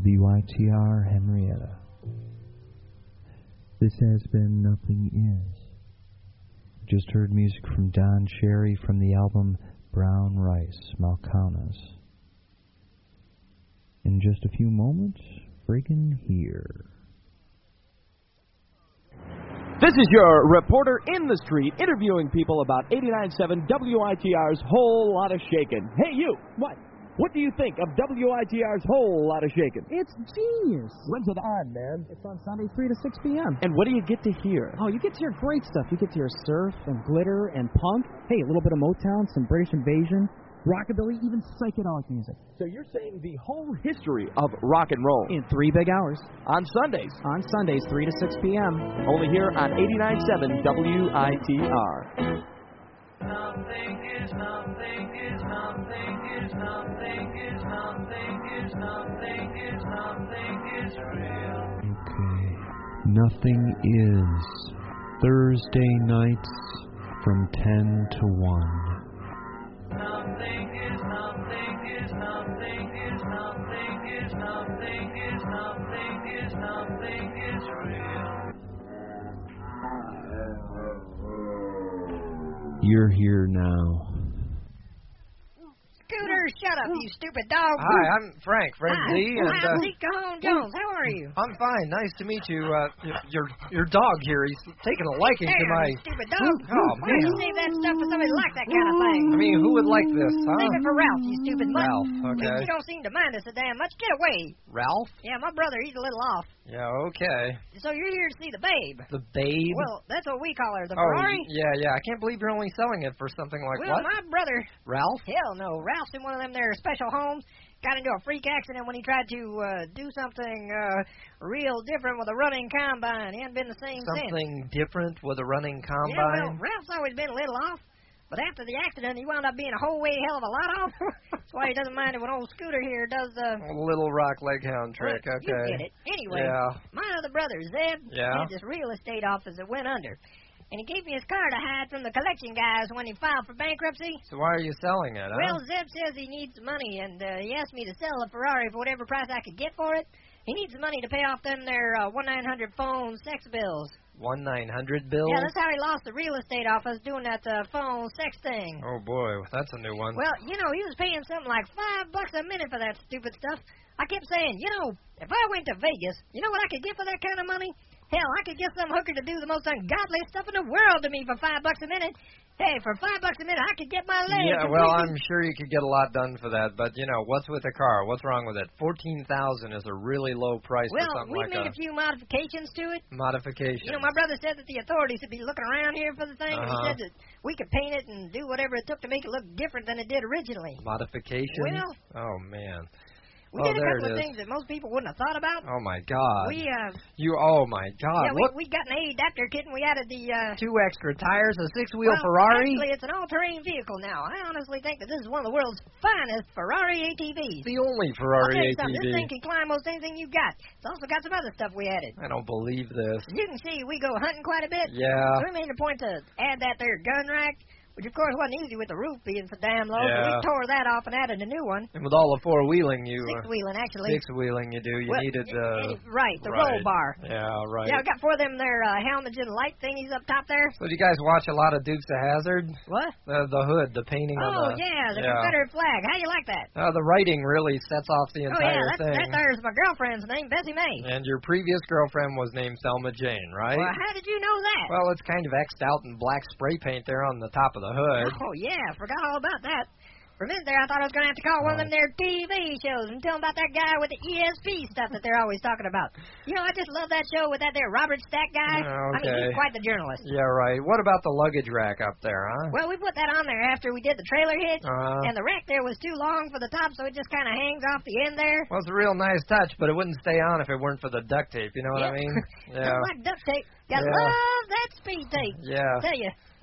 WITR Henrietta. This has been Nothing Is. Just heard music from Don Cherry from the album Brown Rice, Malcaunas. In just a few moments, friggin' here. This is your reporter in the street interviewing people about 89.7 WITR's Whole Lotta Shakin'. Hey, you! What? What do you think of WITR's Whole Lotta Shakin'? It's genius. When's it on, man? It's on Sunday, 3 to 6 p.m. And what do you get to hear? Oh, you get to hear great stuff. You get to hear surf and glitter and punk. Hey, a little bit of Motown, some British Invasion, rockabilly, even psychedelic music. So you're saying the whole history of rock and roll. In 3 big hours. On Sundays. On Sundays, 3 to 6 p.m. Only here on 89.7 WITR. Nothing is nothing is nothing is nothing is nothing is nothing is nothing is real. Okay. Nothing is. Thursday nights from 10 to 1. Nothing is nothing is nothing is nothing is nothing is nothing is nothing is real. You're here now. Scooter, shut up, you stupid dog. Hi, I'm Frank Z, and Hi, Zeke Cajon Jones. How are you? I'm fine. Nice to meet you. Your dog here, he's taking a liking to my... You stupid dog. Oh, Why don't you man. save that stuff for somebody like that kind of thing? I mean, who would like this, huh? Save it for Ralph, you stupid mutt. Ralph, okay. You don't seem to mind us so damn much. Get away. Ralph? Yeah, my brother, he's a little off. Yeah, okay. So you're here to see the babe. The babe? Well, that's what we call her, the Oh, Ferrari. yeah. I can't believe you're only selling it for something like Well, what? my brother... Ralph? Hell no. Ralph's in one of them there special homes. Got into a freak accident when he tried to do something real different with a running combine. He hasn't been the same since. Something different with a running Yeah, combine? well, Ralph's always been a little off. But after the accident, he wound up being a whole way hell of a lot off. That's why he doesn't mind it when old Scooter here does the... Little Rock Leghound trick, well, okay. You get it. Anyway, Yeah. my other brother, Zeb, Yeah? had this real estate office that went under. And he gave me his car to hide from the collection guys when he filed for bankruptcy. So why are you selling it, huh? Well, Zeb says he needs money, and he asked me to sell the Ferrari for whatever price I could get for it. He needs money to pay off them their 1-900 phone sex bills. 1-900 bill? Yeah, that's how he lost the real estate office doing that phone sex thing. Oh, boy, that's a new one. Well, you know, he was paying something like $5 a minute for that stupid stuff. I kept saying, you know, if I went to Vegas, you know what I could get for that kind of money? Hell, I could get some hooker to do the most ungodly stuff in the world to me for $5 a minute. Hey, for $5 a minute, I could get my leg. Yeah, well, I'm sure you could get a lot done for that, but, you know, what's with the car? What's wrong with it? $14,000 is a really low price for something like we made a few modifications to it. Modification. You know, my brother said that the authorities would be looking around here for the thing, and he said that we could paint it and do whatever it took to make it look different than it did originally. Modifications? Well... Oh, man. We did a couple of things that most people wouldn't have thought about. Oh, my God. Oh, my God. Yeah, we got an adapter kit, and we added the... 2 extra tires, a 6-wheel Ferrari? Actually, it's an all-terrain vehicle now. I honestly think that this is one of the world's finest Ferrari ATVs. The only Ferrari ATV. This thing can climb most anything you've got. It's also got some other stuff we added. I don't believe this. You can see we go hunting quite a bit. Yeah. So we made a point to add that there gun rack. Which, of course, wasn't easy with the roof being so damn low. Yeah. So we tore that off and added a new one. And with all the four-wheeling, you... Six-wheeling, actually. Six-wheeling you do. You needed... Right, the roll bar. Yeah, right. Yeah, I got 4 of them there halogen light thingies up top there. So do you guys watch a lot of Dukes of Hazzard? What? The hood, the painting on the... Oh, yeah, the Confederate flag. How do you like that? The writing really sets off the entire thing. That there's my girlfriend's name, Bessie May. And your previous girlfriend was named Thelma Jane, right? Well, how did you know that? Well, it's kind of X'd out in black spray paint there on the top of the hood. Oh, yeah, I forgot all about that. For a minute there, I thought I was going to have to call one of them there TV shows and tell them about that guy with the ESP stuff that they're always talking about. You know, I just love that show with that there Robert Stack guy. Okay. I mean, he's quite the journalist. Yeah, right. What about the luggage rack up there, huh? Well, we put that on there after we did the trailer hitch, and the rack there was too long for the top, so it just kind of hangs off the end there. Well, it's a real nice touch, but it wouldn't stay on if it weren't for the duct tape, you know what I mean? Yeah. Like duct tape. Gotta love that speed tape. Yeah. I tell you.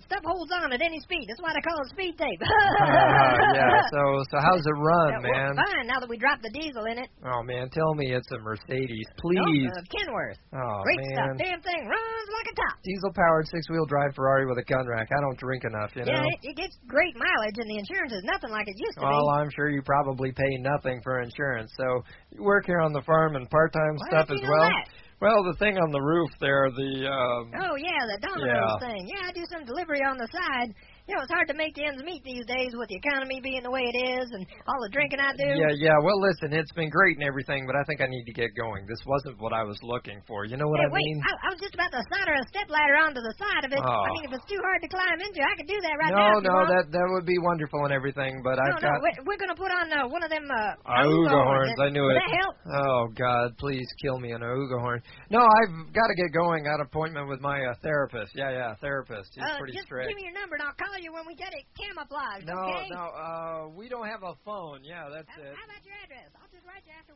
stuff holds on at any speed. That's why they call it speed tape. Yeah, so how's it run, man? Fine, now that we dropped the diesel in it. Oh, man, tell me it's a Mercedes, please. No, Kenworth. Oh, Great man. stuff. Damn thing runs like a top. Diesel-powered six-wheel drive Ferrari with a gun rack. I don't drink enough, you know? Yeah, it gets great mileage, and the insurance is nothing like it used to be. Well, I'm sure you probably pay nothing for insurance. So you work here on the farm and part-time stuff as well? That? Well, the thing on the roof there, Oh, yeah, the Domino's thing. Yeah, I do some delivery on the side. You know, it's hard to make the ends meet these days with the economy being the way it is and all the drinking I do. Yeah. Well, listen, it's been great and everything, but I think I need to get going. This wasn't what I was looking for. You know what I mean? I was just about to solder a stepladder onto the side of it. Oh. I mean, if it's too hard to climb into, I could do that right now. No, that would be wonderful and everything, but I've got... We're going to put on one of them... Auga horns, I knew it. Would that help? Oh, God, please kill me an Auga horn. No, I've got to get going. Got an appointment with my therapist. Yeah, therapist. He's pretty just strict. Give me your number and I'll call you when we get it camouflaged, No, okay? we don't have a phone. Yeah, that's it. How about your address? I'll just write you after.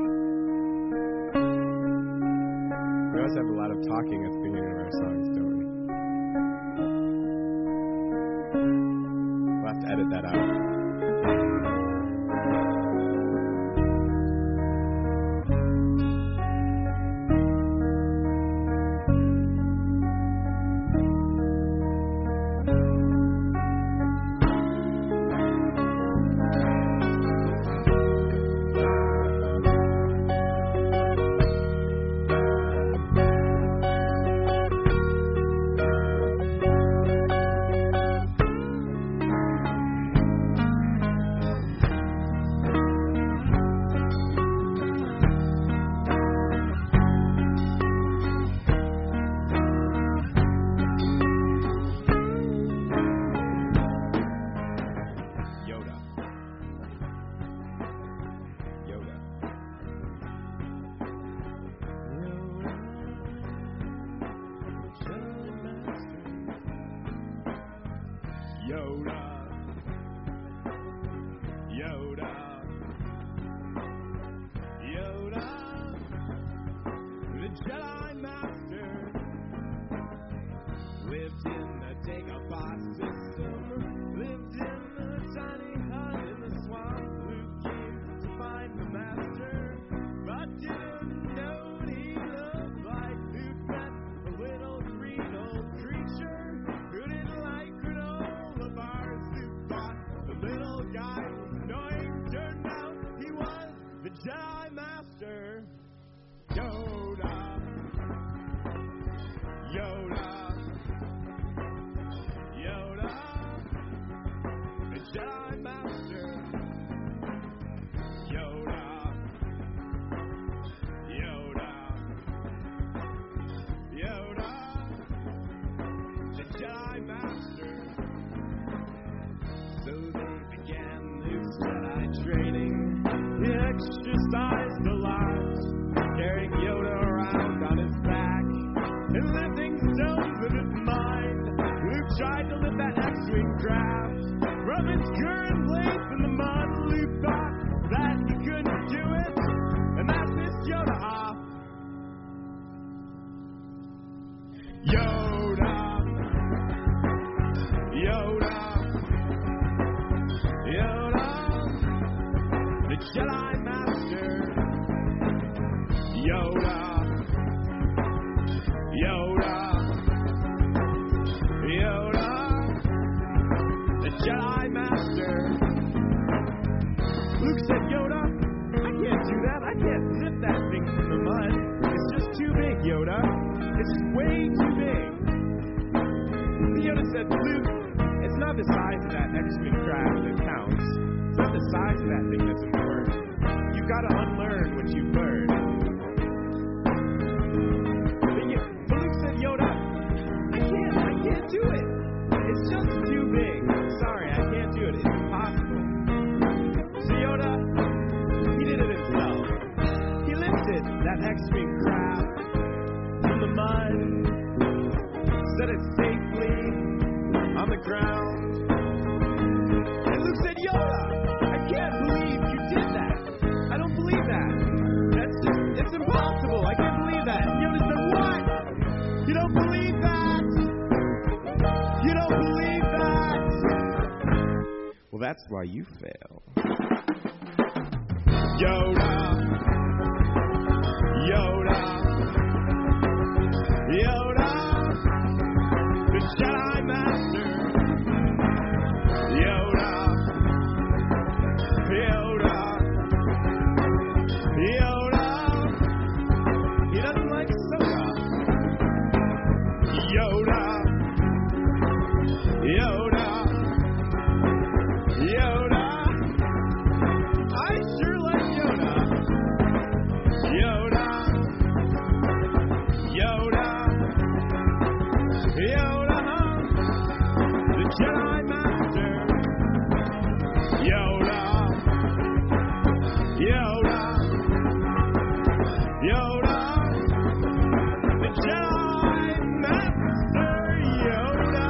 We always have a lot of talking at the beginning of our songs, don't we? We'll have to edit that out. Exercised a lot, carrying Yoda around on his back, and lifting stones with his mind. Luke tried to lift that X-Wing craft from its current place in the mud. Luke thought that he couldn't do it, and that pissed Yoda off. Yoda, the Jedi Master. Yoda, the Jedi Master. Luke said, Yoda, I can't do that. I can't lift that thing from the mud. It's just too big, Yoda. It's way too big. Yoda said, Luke, it's not the size of that X-Wing craft that counts. It's not the size of that thing that's important. You've got to unlearn what you've learned. But Luke said, Yoda, I can't do it. It's just too big. Sorry, I can't do it. It's impossible. So Yoda, he did it himself. He lifted that X-Wing craft from the mud, set it safely on the ground. And Luke said, Yoda, I can't believe you did that. I don't believe that. It's impossible. I can't believe that. Yoda said, what? You don't believe that? You don't believe that's why you fail. Yoda, Yoda, Yoda, the Jedi Master. Yoda, Yoda, Yoda. He doesn't like soda. Yoda, Yoda, Yoda. I sure like Yoda. Yoda, Yoda, Yoda, the Jedi Master. Yoda, Yoda, Yoda, the Jedi Master. Yoda.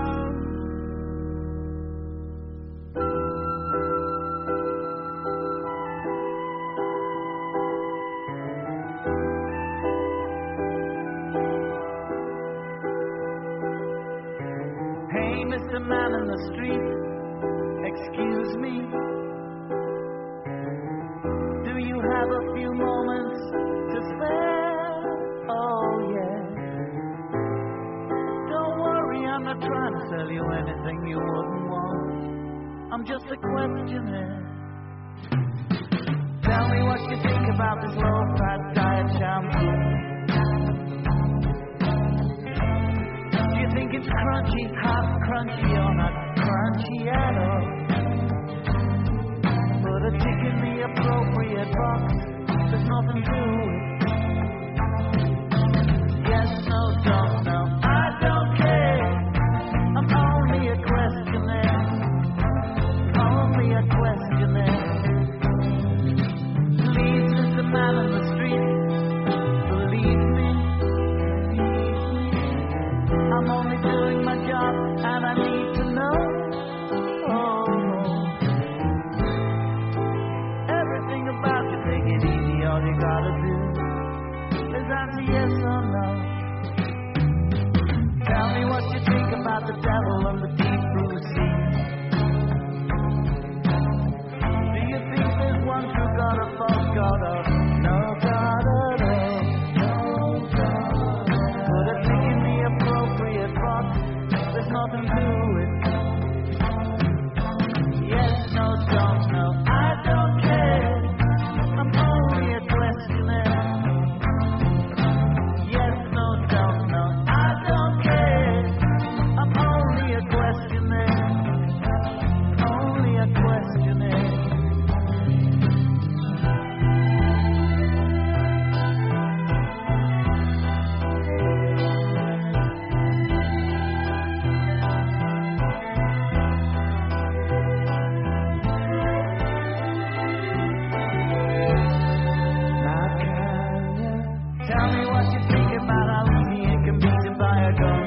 Hey, Mr. Man in the street, excuse me. Do you have a few moments to spare? Oh, yeah. Don't worry, I'm not trying to sell you anything you wouldn't want. I'm just a questioner. Tell me what you think about this low-fat diet shampoo. Do you think it's crunchy, half crunchy, or not crunchy at all? Put a tick in the appropriate box. There's nothing to it. Yes, no, don't, no, I don't care. I'm only a questioner. Only a questioner. Please, Mr. Man on the street, believe me. I'm only doing my job, and I need to know. Oh, everything about you, take it easy. All you gotta do is answer yes or no. Tell me what you think about the devil and the deep blue sea. Do you think there's one true God, a false God, or no God at all? No God. Put a tick in the appropriate box. There's nothing to it. Yes, no, don't, no, I don't care. I'm only a questioner. Yes, no, don't, no, I don't care. I'm only a questioner. Only a questioner. Tell me what you think about how easy it can be to buy a gun.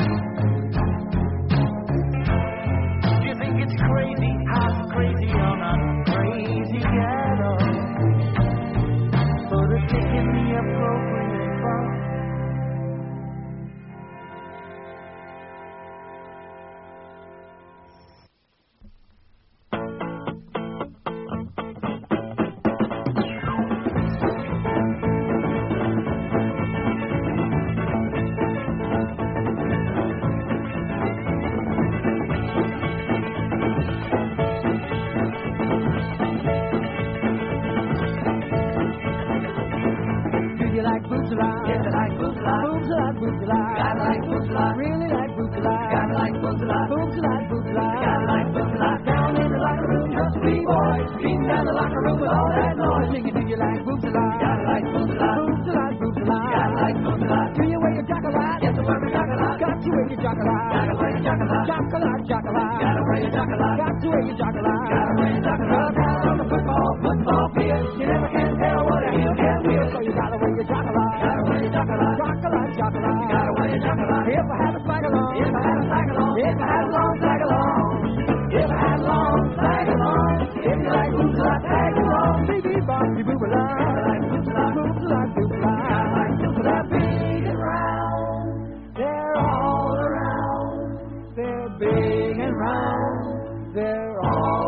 Do you think it's crazy, half crazy, or not crazy at all? Put a tick in the appropriate box. Do you like boots a lot? Yes, I like boots a lot. Boobs a lot, boots a lot. Gotta like boots a lot. Really like boots a lot. Gotta like boots a lot. Boobs a lot, boots a lot. Gotta like boots a lot. Down in the locker room, just three boys. Beating down the locker room with all that noise. Singing, do you like boots a lot? Gotta like boots a lot. Boobs a lot, boots a lot. Gotta like boots a lot. Do you wear your jock a lot? Yes, I wear my jock a lot. Got to wear your jock a lot. Gotta wear your jock a lot. Jock a lot, jock a lot. Gotta wear your jock a lot. Got to wear your jock a lot. Gotta wear your jock a lot. Down on the football field. You never can tell what a heel can wheel. So you gotta wear your jock a lot. Gotta wear your jock a lot. Jock a lot, jock a lot. You gotta wear your jock a lot. If I had a flag along. If I had a flag along. If I had a long flag along. If I had a long flag along. If you like boots a lot, tag along. Baby, boppy, boob a lot. I like boots a lot. Boots a lot, boots a lot. I like boots a lot. Big and round. They're all around. They're big and round. They're all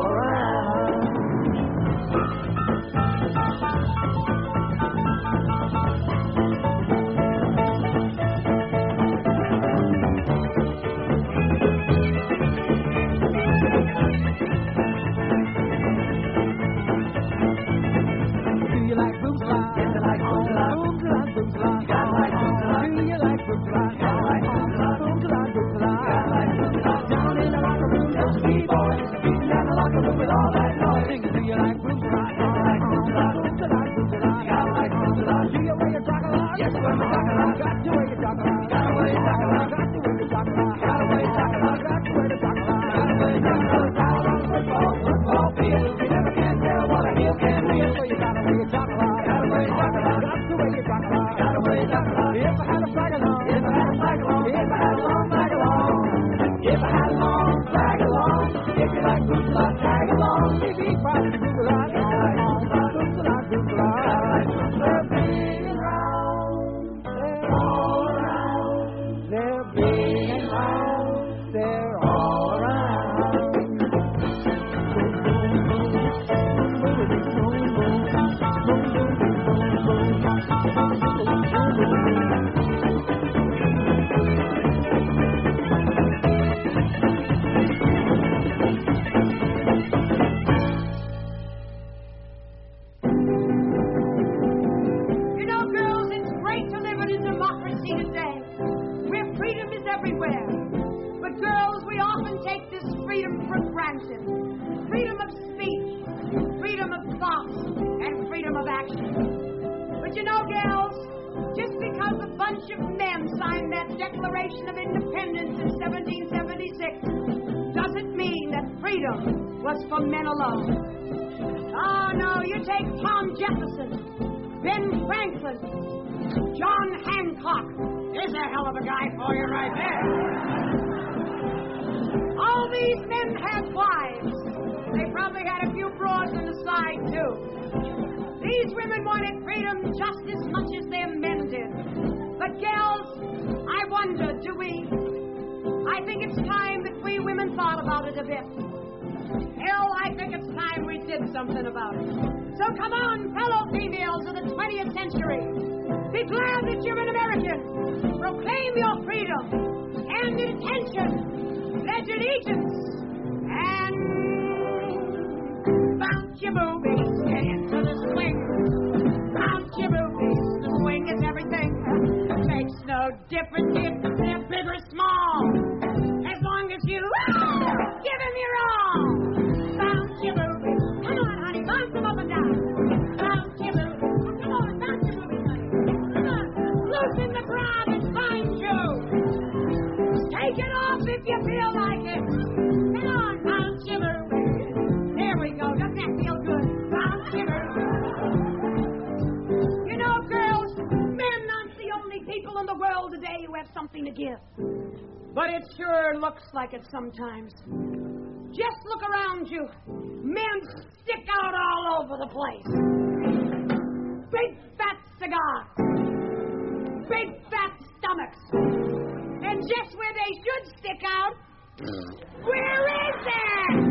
action. But you know, gals, just because a bunch of men signed that Declaration of Independence in 1776 doesn't mean that freedom was for men alone. Oh, no, you take Tom Jefferson, Ben Franklin, John Hancock. There's a hell of a guy for you right there. All these men had wives. They probably had a few broads on the side, too. These women wanted freedom just as much as their men did. But, gals, I wonder, do we? I think it's time that we women thought about it a bit. Hell, I think it's time we did something about it. So come on, fellow females of the 20th century. Be glad that you're an American. Proclaim your freedom and intention. Pledge allegiance. And bounce your boobies, get into the swing. Bounce your boobies, the swing is everything. Makes no difference if they're big or small. As long as you give them your all. Bounce your boobies. Come on, honey, bounce them up and down. Bounce your boobies. Come on, bounce your boobies, honey. Come on, loosen the bra and find you. Take it off if you feel like it. Come on, bounce your boobies. There we go. Doesn't that feel good? Bounce your boobies. You know, girls, men aren't the only people in the world today who have something to give. But it sure looks like it sometimes. Just look around you. Men stick out all over the place. Big fat cigars. Big fat stomachs. And just where they should stick out, where is it?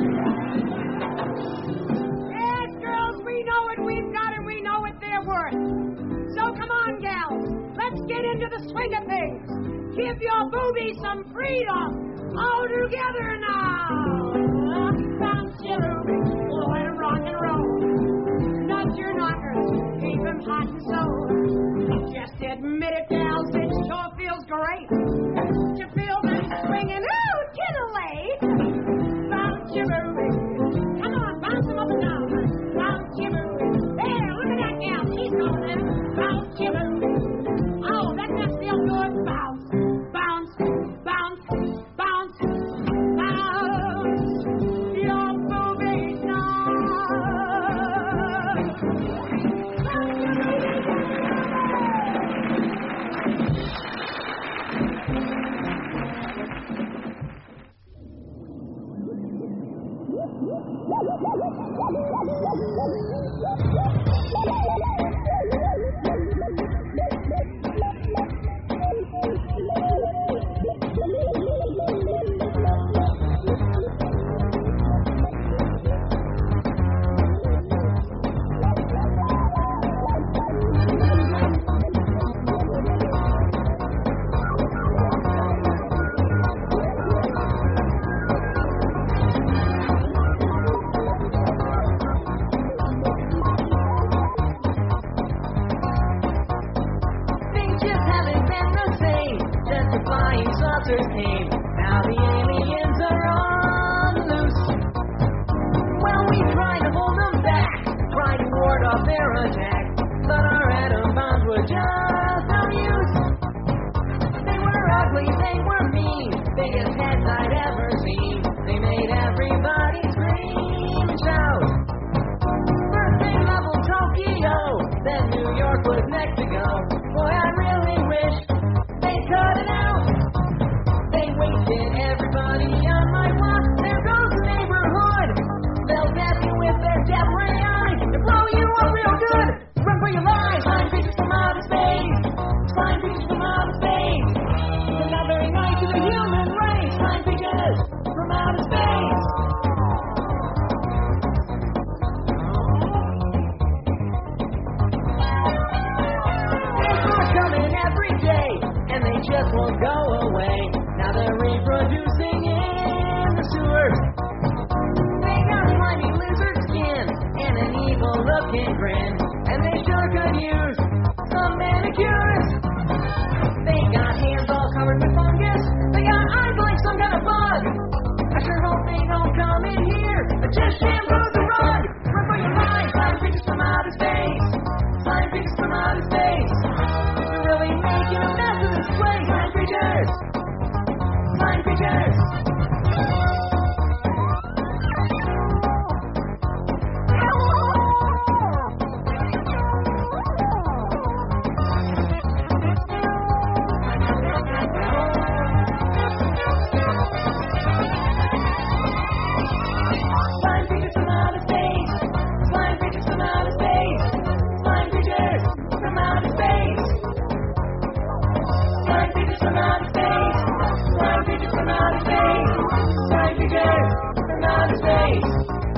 Yes, girls, we know what we've got and we know what they're worth. So come on, gals. Let's get into the swing of things. Give your boobies some freedom. All together now. Bounce your boobies. Blow and rock and roll. Nudge your knockers. Keep them hot and so. Just admit it, gals. It sure feels great. You feel them swinging. Ooh, titillate. Bounce your boobies. Come on, bounce them up and down. Bounce your boobies. There, look at that gal. She's going there. Bounce your boobies. Oh, doesn't that feel good? Bounce, bounce, bounce, bounce, bounce. Your boobies now. Bounce your Now the aliens are on the loose. Well, we tried to hold them back, tried to ward off their attack, but our atom bombs were just no use. They were ugly, they were mean, biggest heads I'd ever seen. They made everybody scream and shout. First they leveled Tokyo, then New York was next to go. Boy, I really wish they'd cut it out. They wasted everybody on my block. There goes the neighborhood. They'll zap you with their death ray eye and blow you up real good. Run for your lives. Flying creatures from outer space. Flying creatures from outer space. They're not very nice to the human race. Flying creatures from outer space. They're coming every day, and they just won't go away. Now they're reproducing in the sewers. They got slimy lizard skin and an evil-looking grin, and they sure could use some manicures. They got hands all covered with fungus. They got eyes like some kind of bug. I sure hope they don't come in here. Just shampoo the rug. Run for your lives, flying creatures from outer space. creatures from outer space. Flying creatures from outer space. Flying creatures from outer space.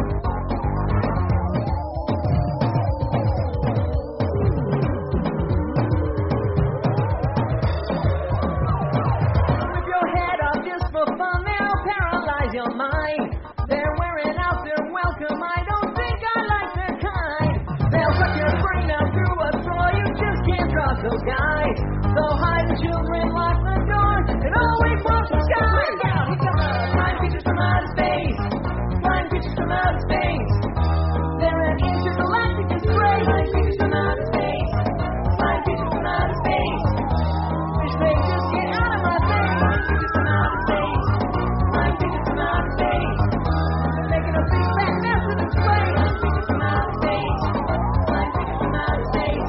Rip your head off just for fun, they'll paralyze your mind. They're wearing out their welcome, I don't think I like their kind. They'll suck your brain out through a straw, you just can't trust those guys. So hide the children, lock the door, and always watch the sky. Flying creatures from outer space. Flying creatures from outer space. They're an intergalactic disgrace. Flying creatures from outer space. Flying creatures from outer space. Wish they just get out of my face. Flying creatures from outer space. Flying creatures from outer space. They're making a big fat mess of this place. Flying creatures from outer space. Flying creatures from outer space.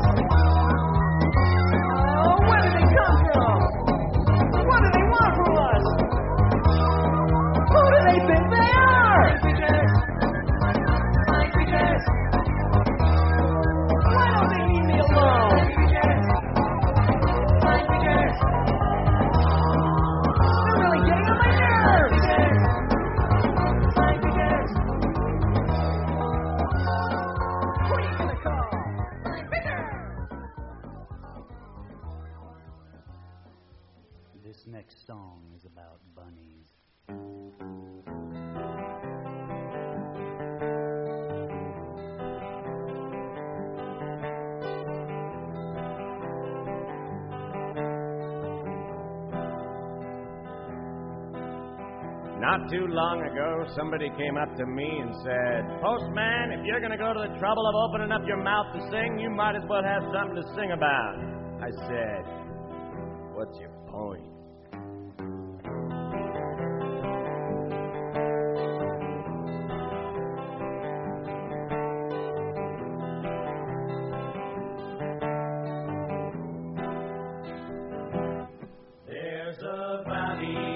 Oh, where do they come from? What do they want from us? Who do they think they are? Flying creatures. Why don't they leave me alone? Flying creatures. They're really getting on my nerves. Flying creatures. Who are you gonna call? Flying creatures. This next song is about bunnies. Not too long ago, somebody came up to me and said, "Postman, if you're going to go to the trouble of opening up your mouth to sing, you might as well have something to sing about." I said, "What's your point?" There's a valley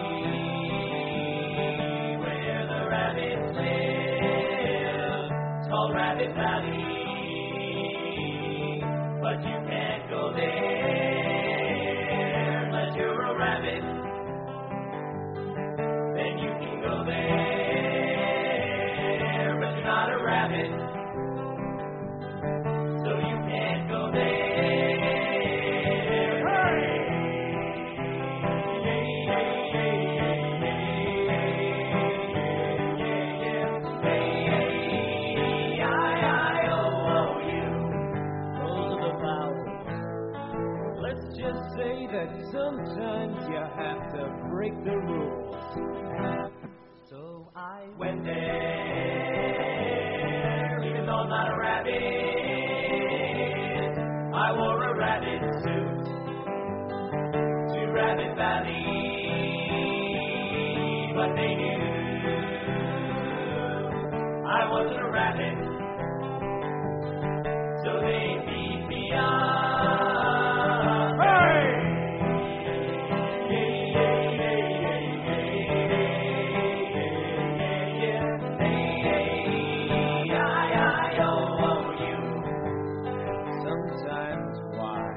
where the rabbits live. It's called Rabbit Valley, but you can't go there unless you're a rabbit. Then you can go there, but you're not a rabbit, so you can't go there. Let's just say that sometimes you have to break the rules. So I went there, even though I'm not a rabbit. I wore a rabbit suit to Rabbit Valley, but they knew I wasn't a rabbit, so they beat me up. Sometimes why?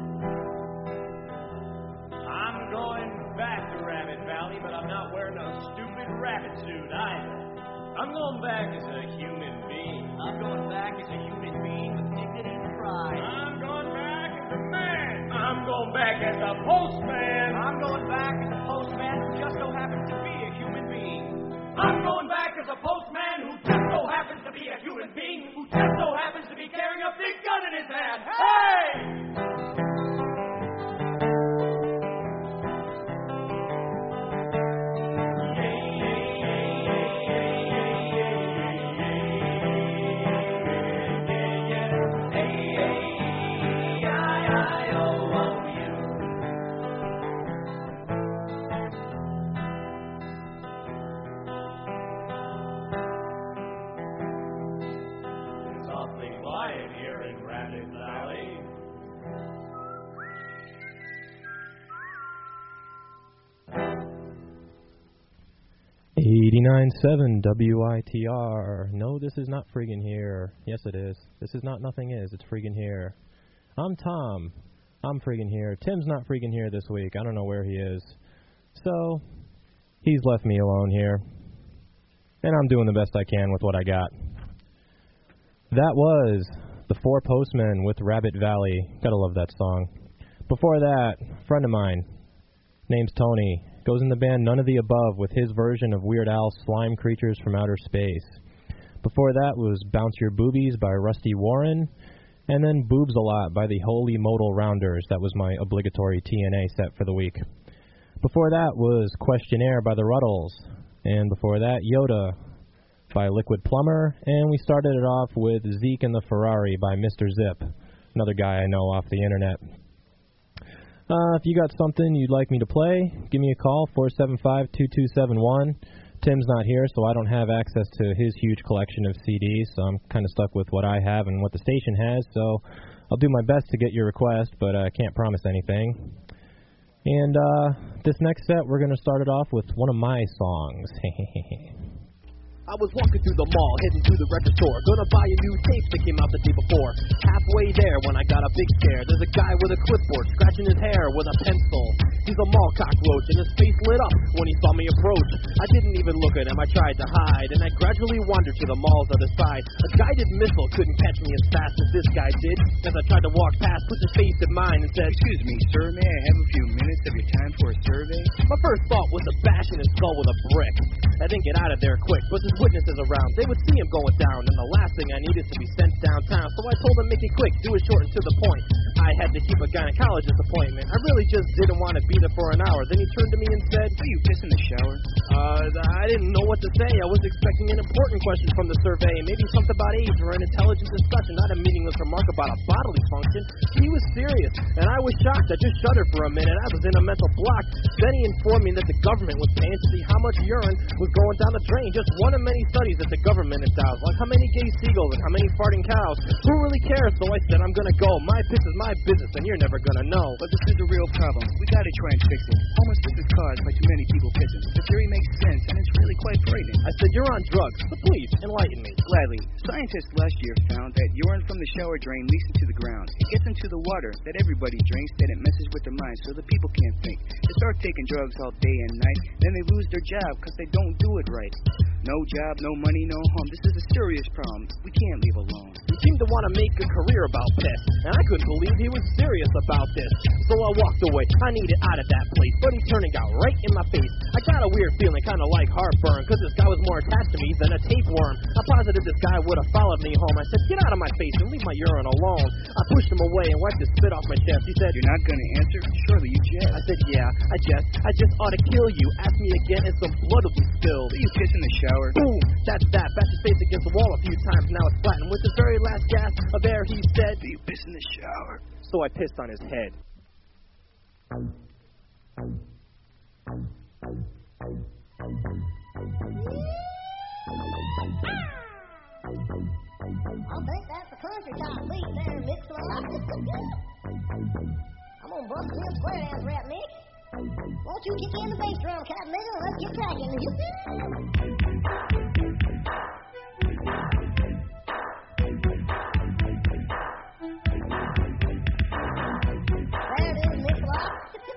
I'm going back to Rabbit Valley, but I'm not wearing a stupid rabbit suit either. I'm going back as a human being. I'm going back as a human being with dignity and pride. I'm going back as a man. I'm going back as a postman. I'm going back as a postman who just so happens to be a human being. I'm going back as a postman who just so happens to be a human being, who just so happens to be carrying a big gun in his hand. Hey! It's awfully quiet here in Rabbit Valley. '89.7 WITR. No, this is not friggin' here. Yes, it is. This is not Nothing Is. It's friggin' here. I'm Tom. I'm freaking here. Tim's not freaking here this week. I don't know where he is. So, he's left me alone here. And I'm doing the best I can with what I got. That was The Four Postmen with Rabbit Valley. Gotta love that song. Before that, a friend of mine, name's Tony, goes in the band None of the Above with his version of Weird Al's Slime Creatures from Outer Space. Before that was Bounce Your Boobies by Rusty Warren, and then Boobs a Lot by the Holy Modal Rounders. That was my obligatory TNA set for the week. Before that was Questionnaire by the Ruddles, and before that, Yoda by Liquid Plumber, and we started it off with Zeke and the Ferrari by Mr. Zip, another guy I know off the internet. If you got something you'd like me to play, give me a call, 475-2271. Tim's not here, so I don't have access to his huge collection of CDs, so I'm kind of stuck with what I have and what the station has, so I'll do my best to get your request, but I can't promise anything. And this next set, we're going to start it off with one of my songs. I was walking through the mall, heading to the record store, gonna buy a new tape that came out the day before. Halfway there when I got a big scare, there's a guy with a clipboard scratching his hair with a pencil. He's a mall cockroach and his face lit up when he saw me approach. I didn't even look at him, I tried to hide, and I gradually wandered to the mall's other side. A guided missile couldn't catch me as fast as this guy did. As I tried to walk past, put his face in mine and said, "Excuse me, sir, may I have a few minutes of your time for a survey?" My first thought was to bash in his skull with a brick. I didn't get out of there quick, but there's witnesses around. They would see him going down, and the last thing I needed to be sent downtown. So I told him, make it quick, do it short and to the point. I had to keep a gynecologist appointment. I really just didn't want to be there for an hour. Then he turned to me and said, "Do you piss in the shower?" I didn't know what to say. I was expecting an important question from the survey, maybe something about age or an intelligence discussion, not a meaningless remark about a bodily function. He was serious, and I was shocked. I just shuddered for a minute. I was in a mental block. Then he informed me that the government was paying to see how much urine was going down the drain. Just one of many studies that the government endows, like how many gay seagulls and how many farting cows. Who really cares? So I said, I'm gonna go. My piss is my business, and you're never gonna know. But this is a real problem. We gotta try and fix it. Homelessness is caused by too many people pissing. The theory makes sense, and it's really quite frightening. I said, you're on drugs, so please, enlighten me. Gladly. Scientists last year found that urine from the shower drain leaks into the ground. It gets into the water that everybody drinks, then it messes with their minds so the people can't think. They start taking drugs all day and night, then they lose their job because they don't do it right. No job, no money, no home. This is a serious problem. We can't leave alone. He seemed to want to make a career about piss, and I couldn't believe he was serious about this. So I walked away. I needed out of that place, but he turned and got right in my face. I got a weird feeling, kind of like heartburn, because this guy was more attached to me than a tapeworm. I'm positive this guy would have followed me home. I said, get out of my face and leave my urine alone. I pushed him away and wiped his spit off my chest. He said, you're not going to answer? Surely you jest. I said, yeah, I just ought to kill you. Ask me again and some blood will be spilled. Do you piss in the shower? Boom! That's that. Bashed his face against the wall a few times, now it's flattened. With his very last gasp of air, he said, do you piss in the shower? So I pissed on his head. I think that's the country top beat there, Mick Slot. I'm gonna bust me a square ass rap, Mick. Won't you kick in the bass drum, cat nigga, and let's get cracking. There it is, Mick Slot.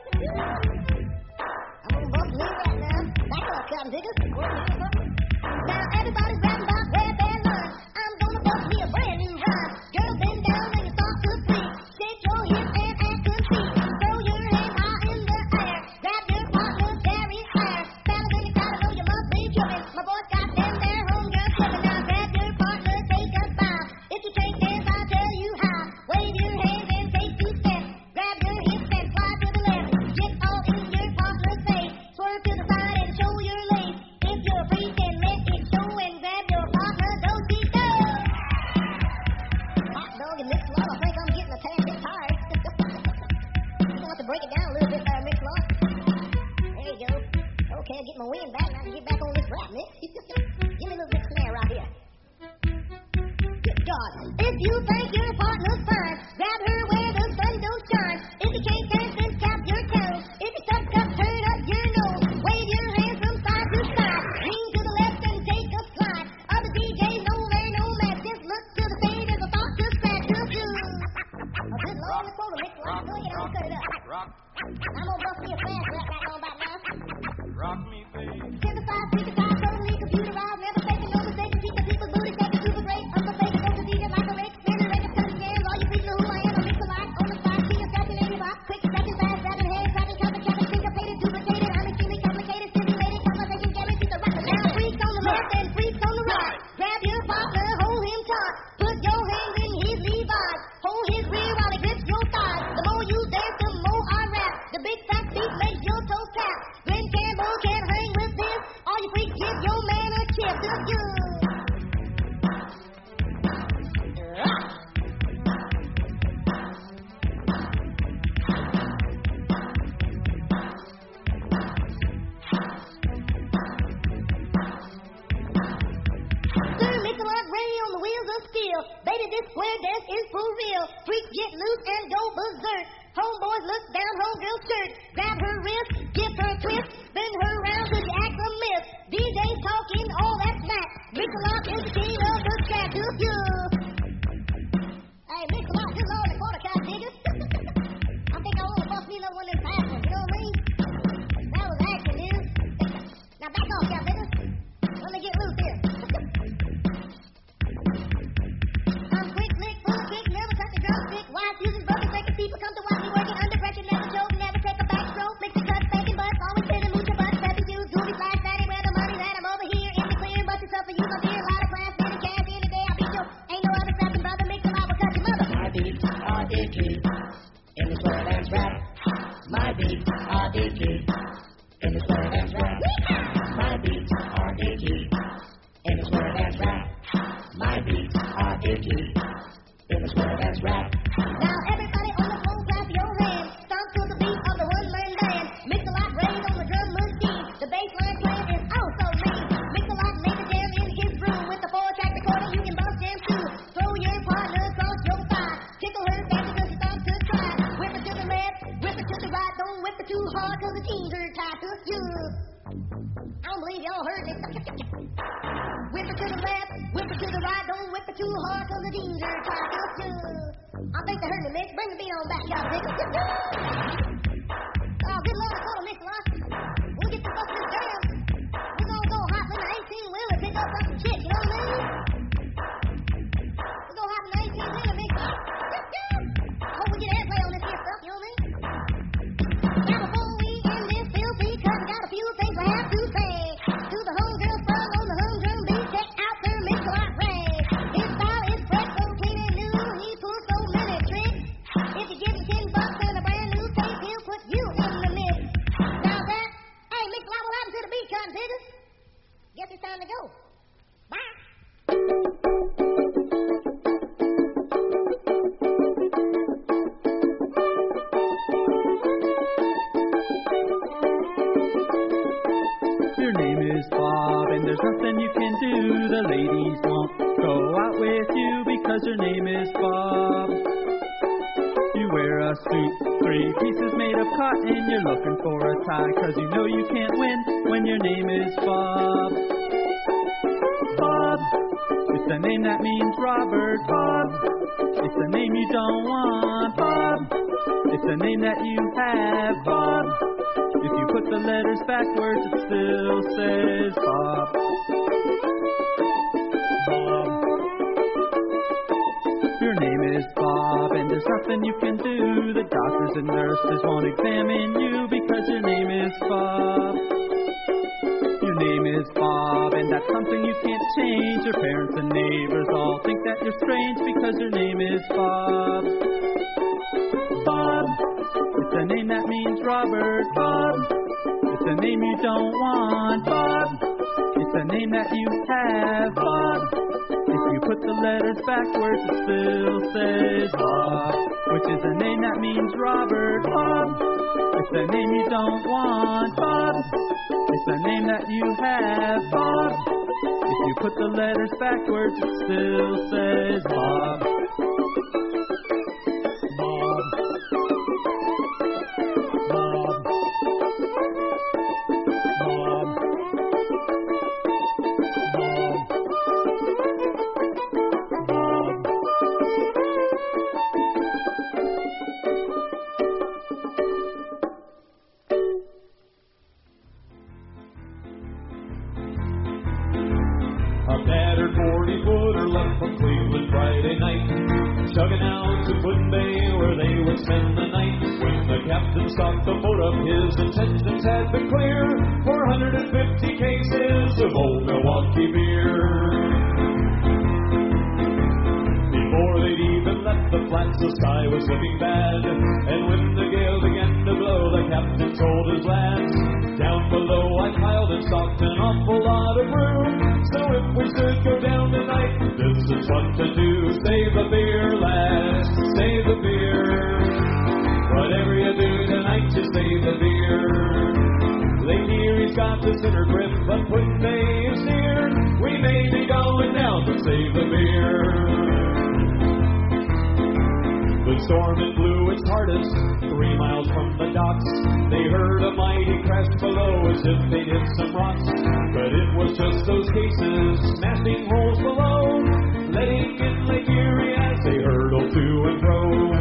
I'm gonna bust me right now. Back up, cotton diggers. Now everybody's rapping about red band lines. I'm gonna bust me a brand new rhyme. Girl, bend down and you start to speak. Shake your hips and act conceit. Throw your hands high in the air. Grab your partner's derriere. Fellas in the crowd, I know you must be tripping. My boys got them their homegirls tripping. Now grab your partner, take a bow. If you take dance, I'll tell you how. Wave your hands and take 2 steps. Grab your hips and slide to the left. Get all in your partner's face. Swerve to the side and show your legs. If you're a freak and let it show and grab your partner, don't be dumb. Hot dog and Mick Slot, I think I'm getting a tad bit tired. You want to break it down a little bit there, Mick Slot. There you go. Okay, I'll get my wind back and I can get back on this rap, Mick. Give me a little bit of snare right here. Good God. If you think your partner's fine, grab her where the sun don't shine. If you can't dance, then tap your toes. If you're stuck up, turn up your nose. Wave your hands from side to side. Lean to the left and take a slide. Other DJs know they're no match. Just look to the stage as a thought to scratch your shoes. A good Lord, the quota, Mick Slot. their dance is for real. Freaks get loose and go berserk. Homeboys look down homegirl's shirt. Grab her wrist, give her a twist. Spin her around till she acts a miss. DJ's talking all that smack. Mix-a-lot is the king of the track. Hey, Mix-a-lot, this is all the quarter count, niggas. I think I want to bust me another one of them fast ones, you know what I mean? That was action, dude. Now back off, y'all niggas. Let me get loose here. I'm quick, slick, full of kick, never touch a drumstick. Wise using broken breaking people come to watch me working under pressure, never choke, never take a backstroke. Mix the cuts, bacon butts, always spinning, move your butts, peppy shoes, jewelry flash, fatty, where the money's at. I'm over here in the clearing, bust yourself and use my beer, a lot of class, spending cash in the day. I beat you, ain't no other stepping, brother, mix them out, will cut your mother. My beats are dicky, in the square dance rap. My beats are dicky, in the square dance rap. My beats are dicky, in the square dance rap. My beats are dicky, in the square dance rap. Now everybody on the floor, clap your hands. Stomp to the beat of the one-man band. Mix-a-lot raised on the drum machine. The bass line playing is also mean. Mix-a-lot made a jam in his room. With the 4-track recorder, you can bust jam too. Throw your partner across your thigh. Tickle her back because she starts to cry. Whip her to the left, whip her to the right. Don't whip her too hard because the teens are tied to you. I don't believe y'all heard it. Whip her to the left, whip her to the right. Don't whip her too hard because the teens are tied to you. I think they heard me, Mick. Bring the beat on back, y'all niggas. Oh, good Lord, call him, Mix-a-lot. We'll get the bus this jam. We're gonna go hop in the 18-wheeler, pick up some chick, you know what I mean? We'll go hop in the 18-wheeler, Mix-a-lot. Hope we get airplay on this here stuff, you know what I mean? Now before we end this filthy cut, we got a few things we have to say. To the homegirls from on the humdrum beat, check out their Mix-a-lot Ray. His style is fresh, so clean and new. He pulls so many tricks. If you give him $10 and a brand new tape, he'll put you in the mix. Now that, hey, Mix-a-lot, what happened to the beat cotton, niggas? Guess it's time to go. Bye. Your name is Bob, and there's nothing you can do. The ladies won't go out with you because your name is Bob. You wear a suit, 3 pieces made of cotton. You're looking for a tie because you know you can't win when your name is Bob. Bob, it's a name that means Robert. Bob, it's a name you don't want. Bob, it's a name that you have. Bob, if you put the letters backwards, it still says Bob. Bob. Your name is Bob, and there's nothing you can do. The doctors and nurses won't examine you because your name is Bob. Your name is Bob, and that's something you can't change. Your parents and neighbors all think that you're strange because your name is Bob. Bob. It's a name that means Robert. Bob. It's a name you don't want. Bob. It's a name that you have. Bob. If you put the letters backwards, it still says Bob, which is a name that means Robert. Bob. It's a name you don't want. Bob. It's a name that you have. Bob. If you put the letters backwards, it still says Bob. Bob. Bob. Bob. A battered 40-footer left from Cleveland Friday night, chugging out to Woodbay where they would spend the night. When the captain stopped the boat up, his intentions had been clear. 450 cases of old Milwaukee beer. Before they'd even left the flats, the sky was looking bad, and when the gale began to blow, the captain told his lads, down below I piled and stocked an awful lot of room. So if we should go down tonight, this is what to do. Save the beer, lads, save the beer. Whatever you do tonight, just save the beer. Lake Erie's got the center grip, but Woodbay is near. We may be going down, but save the beer. the storm it blew its hardest 3 miles from the docks. They heard a mighty crash below as if they'd hit some rocks. But it was just those cases smashing holes below, letting in Lake Erie as they hurtled to and fro.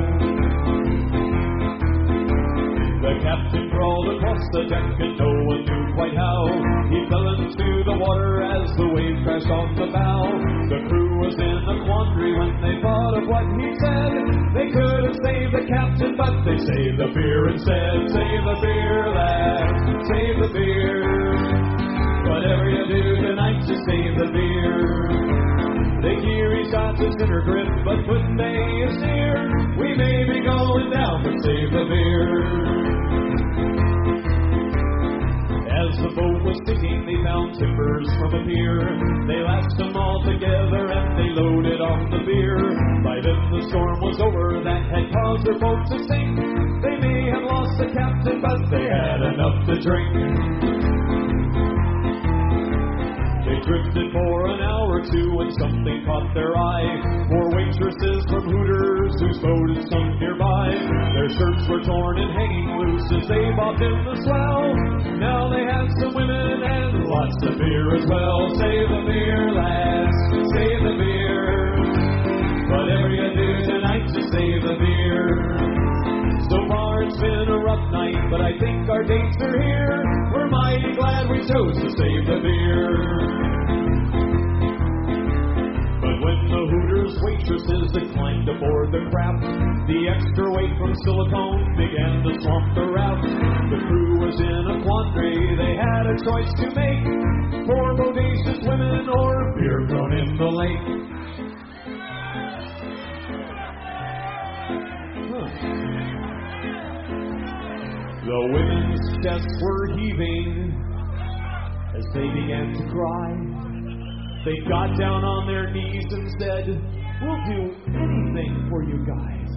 The captain crawled across the deck and no one knew quite how. He fell into the water as the wave crashed on the bow. The crew was in a quandary when they thought of what he said. They could have saved the captain, but they saved the beer instead. Save the beer, lads, save the beer. Whatever you do tonight, just save the beer. Lake Erie's got the center grip, but Puddin' Bay is near. We may be going down, but save the beer. As the boat was sinking, they found timbers from a pier. They lashed them all together and they loaded on the beer. By then the storm was over that had caused their boat to sink. They may have lost the captain, but they had enough to drink. They drifted for an hour or two when something caught their eye. 4 waitresses from Hooters whose boat had sunk nearby. Their shirts were torn and hanging loose as they bobbed in the swell. Now they had some women and lots of beer as well. Save the beer, lads, save the beer. Whatever you do tonight, just save the beer. So far it's been a rough night, but I think our dates are here. We're mighty glad we chose to save the beer. But when the Hooters waitresses declined to board the craft, the extra weight from silicone began to swamp the raft. The crew was in a quandary, they had a choice to make. 4 bodacious women or beer thrown in the lake. The women's chests were heaving as they began to cry. They got down on their knees and said, "We'll do anything for you guys."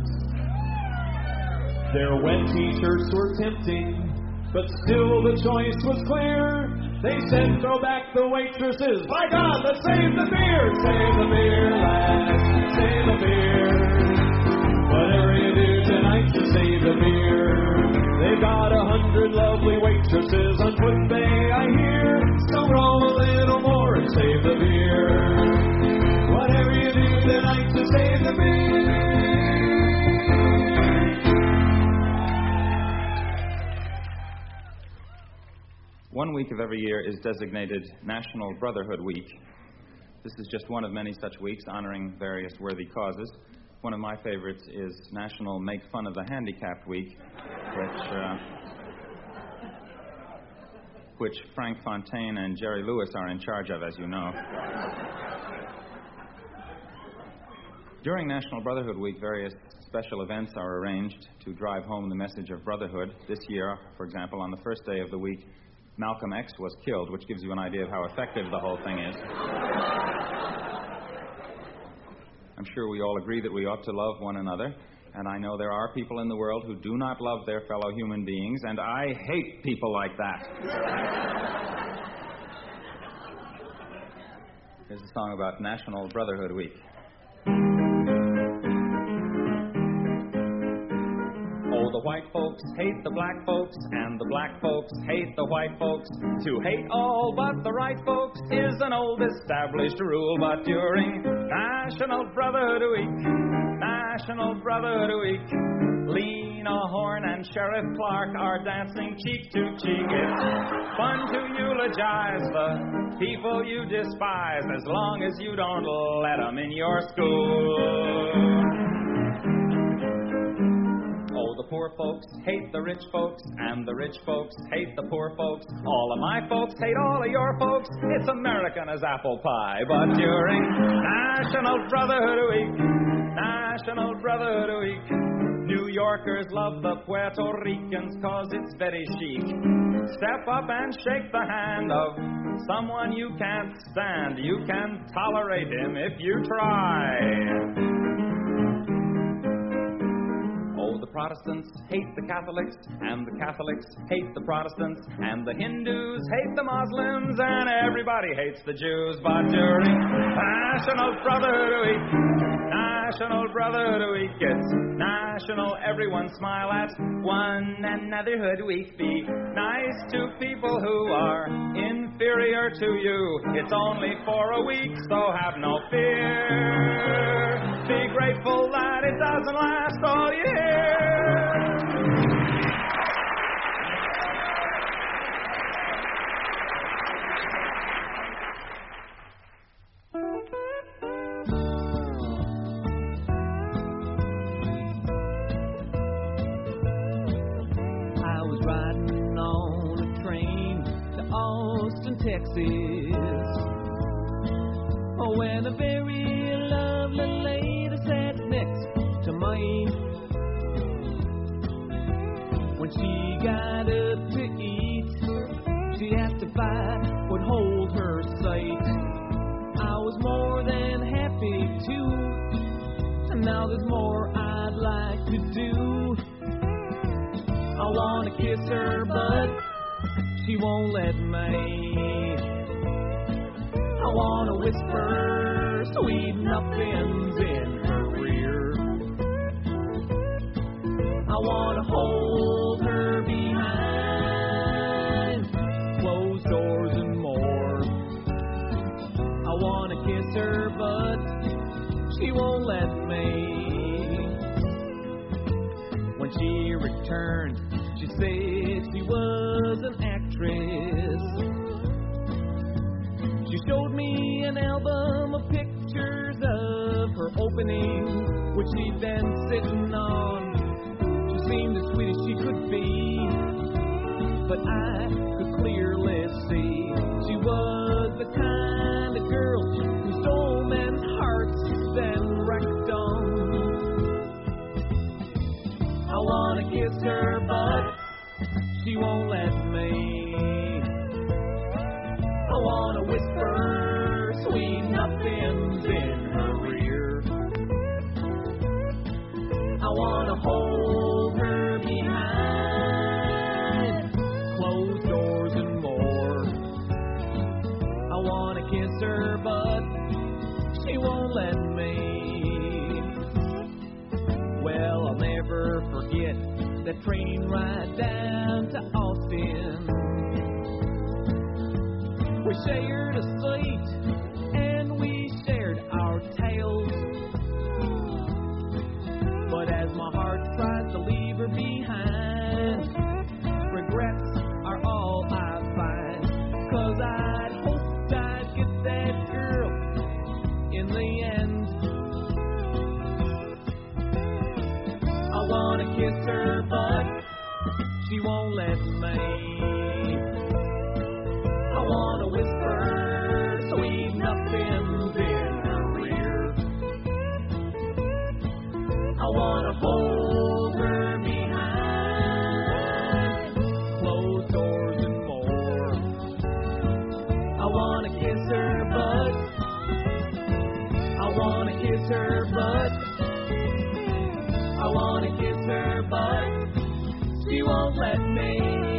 Their wet t-shirts were tempting, but still the choice was clear. They said, "Throw back the waitresses. By God, let's save the beer. Save the beer, lads. Save the beer. Whatever you do tonight, just save the beer." They've got 100 lovely waitresses on Puddin' Bay, I hear. So roll a little more and save the beer. Whatever you do tonight to save the beer. One week of every year is designated National Brotherhood Week. This is just one of many such weeks honoring various worthy causes. One of my favorites is National Make Fun of the Handicapped Week, which Frank Fontaine and Jerry Lewis are in charge of, as you know. During National Brotherhood Week, various special events are arranged to drive home the message of brotherhood. This year, for example, on the first day of the week, Malcolm X was killed, which gives you an idea of how effective the whole thing is. I'm sure we all agree that we ought to love one another, and I know there are people in the world who do not love their fellow human beings, and I hate people like that. Here's a song about National Brotherhood Week. Oh, the white folks hate the black folks, and the black folks hate the white folks. To hate all but the right folks is an old established rule, but during National Brotherhood Week, National Brotherhood Week, Lena Horne and Sheriff Clark are dancing cheek to cheek. It's fun to eulogize the people you despise, as long as you don't let them in your school. Oh, the poor folks hate the rich folks, and the rich folks hate the poor folks. All of my folks hate all of your folks. It's American as apple pie. But during National Brotherhood Week, National Brotherhood Week, New Yorkers love the Puerto Ricans 'cause it's very chic. Step up and shake the hand of someone you can't stand. You can tolerate him if you try. Oh, the Protestants hate the Catholics, and the Catholics hate the Protestants, and the Hindus hate the Muslims, and everybody hates the Jews. But during National Brotherhood Week, National Brotherhood Week. It's National Everyone Smile at One Anotherhood Week. Be nice to people who are inferior to you. It's only for a week, so have no fear. Be grateful that it doesn't last all year. Texas, when a very lovely lady sat next to mine. When she got up to eat, she asked if I would hold her sight. I was more than happy to, and now there's more I'd like to do. I wanna kiss her, but she won't let me. I wanna whisper sweet nothings in her ear. I wanna hold her behind closed doors and more. I wanna kiss her, but she won't let me. When she returned, she said she was an actress. She showed me an album of pictures of her opening, which she'd been sitting on. She seemed as sweet as she could be, but I could clearly see she was the kind of girl who stole men's hearts, then wrecked them. I wanna kiss her, but she won't let me. I wanna whisper sweet nothings in her ear. I wanna hold her behind closed doors and more. I wanna kiss her, but she won't let me. Well, I'll never forget that train ride down to Austin. We shared a seat and we shared our tales. But as my heart tries to leave her behind, regrets are all I find. 'Cause I'd hoped I'd get that girl in the end. I wanna kiss her, but she won't let me. I wanna whisper sweet nothings in her ear. I wanna hold her behind closed doors and more. I wanna kiss her, but I wanna kiss her, but I wanna kiss her, but she won't let me.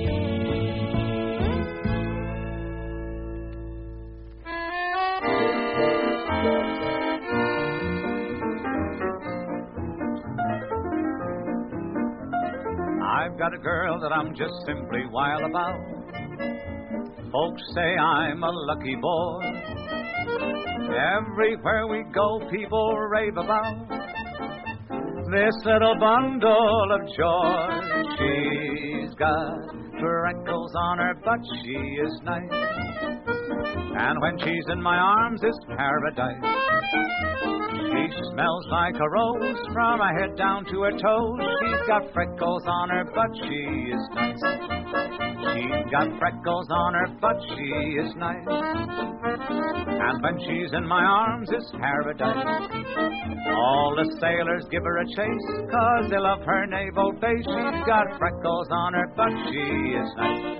I've got a girl that I'm just simply wild about. Folks say I'm a lucky boy. Everywhere we go, people rave about this little bundle of joy. She's got freckles on her, but she is nice. And when she's in my arms, it's paradise. She smells like a rose from her head down to her toes. She's got freckles on her, but she is nice. She's got freckles on her, but she is nice. And when she's in my arms, it's paradise. All the sailors give her a chase, 'cause they love her naval base. She's got freckles on her, but she is nice.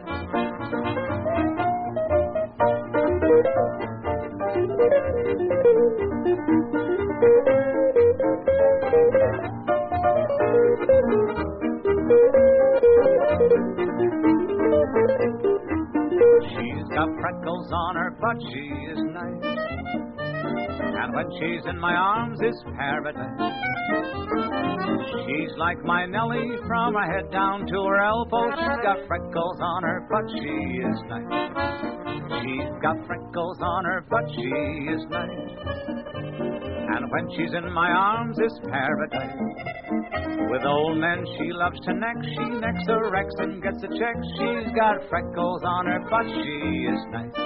She's got freckles on her, but she is nice. And when she's in my arms, it's paradise. She's like my Nellie from her head down to her elbow. She's got freckles on her, but she is nice. She's got freckles on her, but she is nice. And when she's in my arms, it's paradise. With old men she loves to neck. She necks a Rex and gets a check. She's got freckles on her, but she is nice.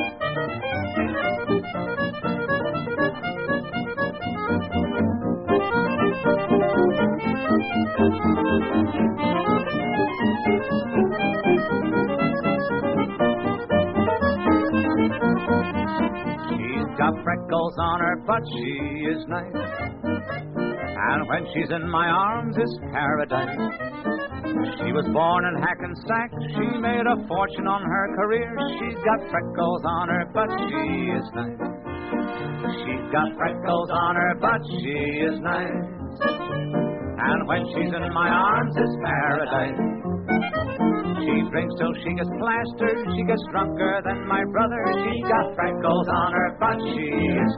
She's got freckles on her, but she is nice. And when she's in my arms, it's paradise. She was born in Hackensack. She made a fortune on her career. She's got freckles on her, but she is nice. She's got freckles on her, but she is nice. And when she's in my arms, it's paradise. She drinks till she gets plastered. She gets drunker than my brother. She's got freckles on her, but she is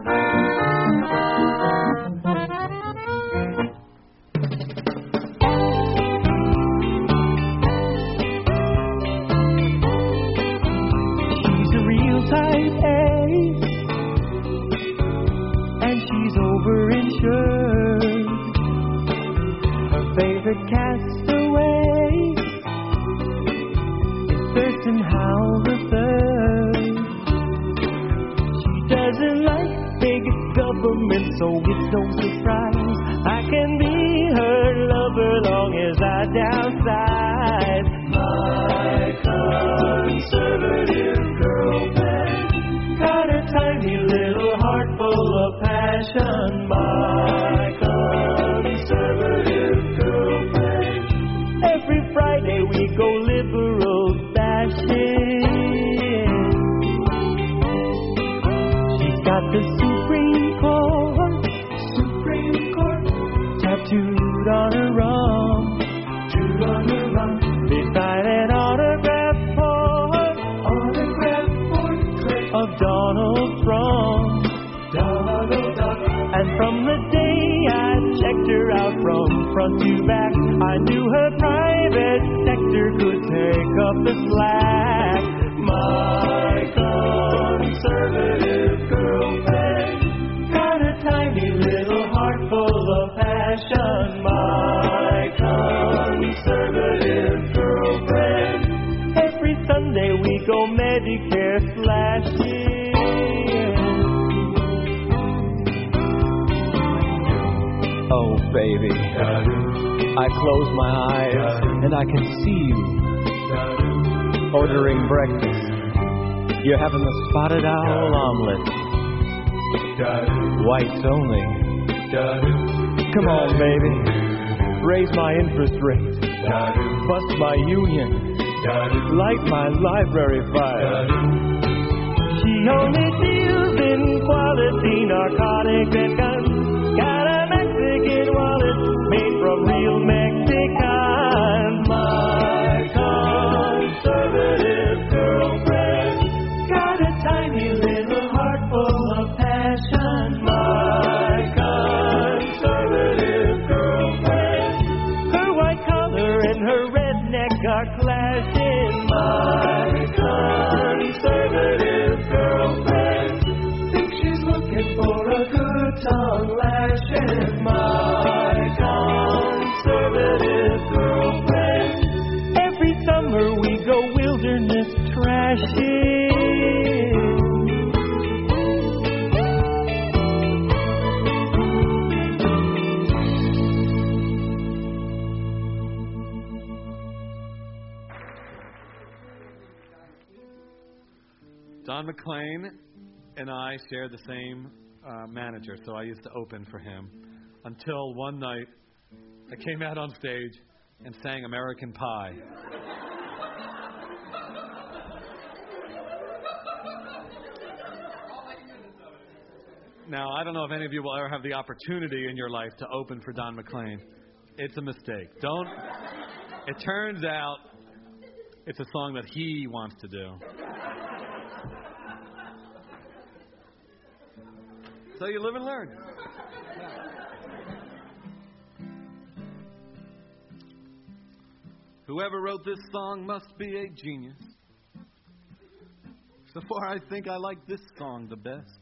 She's a real type A, and she's overinsured. Her favorite castaway is Thurston Howell III. She doesn't like big government, so it's no surprise I can be her lover long as I downsize. My conservative girlfriend got a tiny little heart full of passion. My conservative girlfriend. Every Friday we go liberal dashing. She's got the Supreme Court tattooed on her arm. Beside an autograph portrait of Donald Trump. And from the day I checked her out from front to back, I knew her private sector could take up the slack. My conservative girlfriend got a tiny little heart full of passion. My conservative girlfriend. Every Sunday we go Medicare slashing. Oh, baby, I close my eyes and I can see you ordering breakfast. You're having the spotted owl omelet. Whites only. Come on, baby. Raise my interest rate. Bust my union. Light my library fire. She only deals in quality narcotics and guns. Got a Mexican wallet made from real Mexicans. My conservative girlfriend got a tiny little heart full of passion. My conservative girlfriend. Her white collar and her redneck are clashing. My conservative girlfriend thinks she's looking for a good tongue lashing. My conservative girlfriend. Every summer we go wilderness trashing. Don McLean and I shared the same manager, so I used to open for him until one night I came out on stage and sang American Pie. Now, I don't know if any of you will ever have the opportunity in your life to open for Don McLean. It's a mistake. Don't. It turns out it's a song that he wants to do. So you live and learn. Whoever wrote this song must be a genius. So far, I think I like this song the best.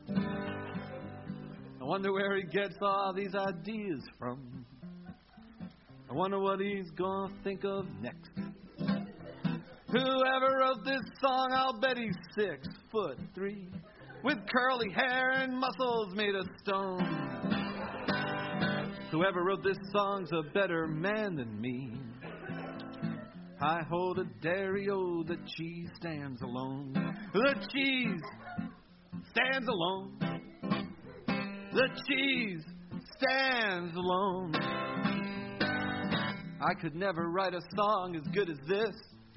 I wonder where he gets all these ideas from. I wonder what he's gonna think of next. Whoever wrote this song, I'll bet he's 6'3", with curly hair and muscles made of stone. Whoever wrote this song's a better man than me. I hold a dairy-o, the cheese stands alone. The cheese stands alone. The cheese stands alone. I could never write a song as good as this.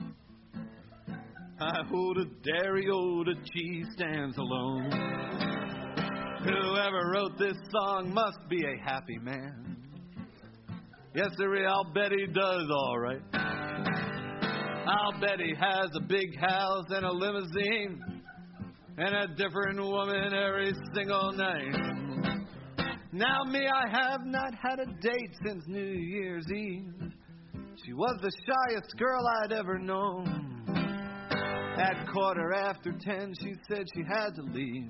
I hold a dairy-o, the cheese stands alone. Whoever wrote this song must be a happy man. Yes, sir, I'll bet he does all right. I'll bet he has a big house and a limousine and a different woman every single night. Now me, I have not had a date since New Year's Eve. She was the shyest girl I'd ever known. At 10:15, she said she had to leave.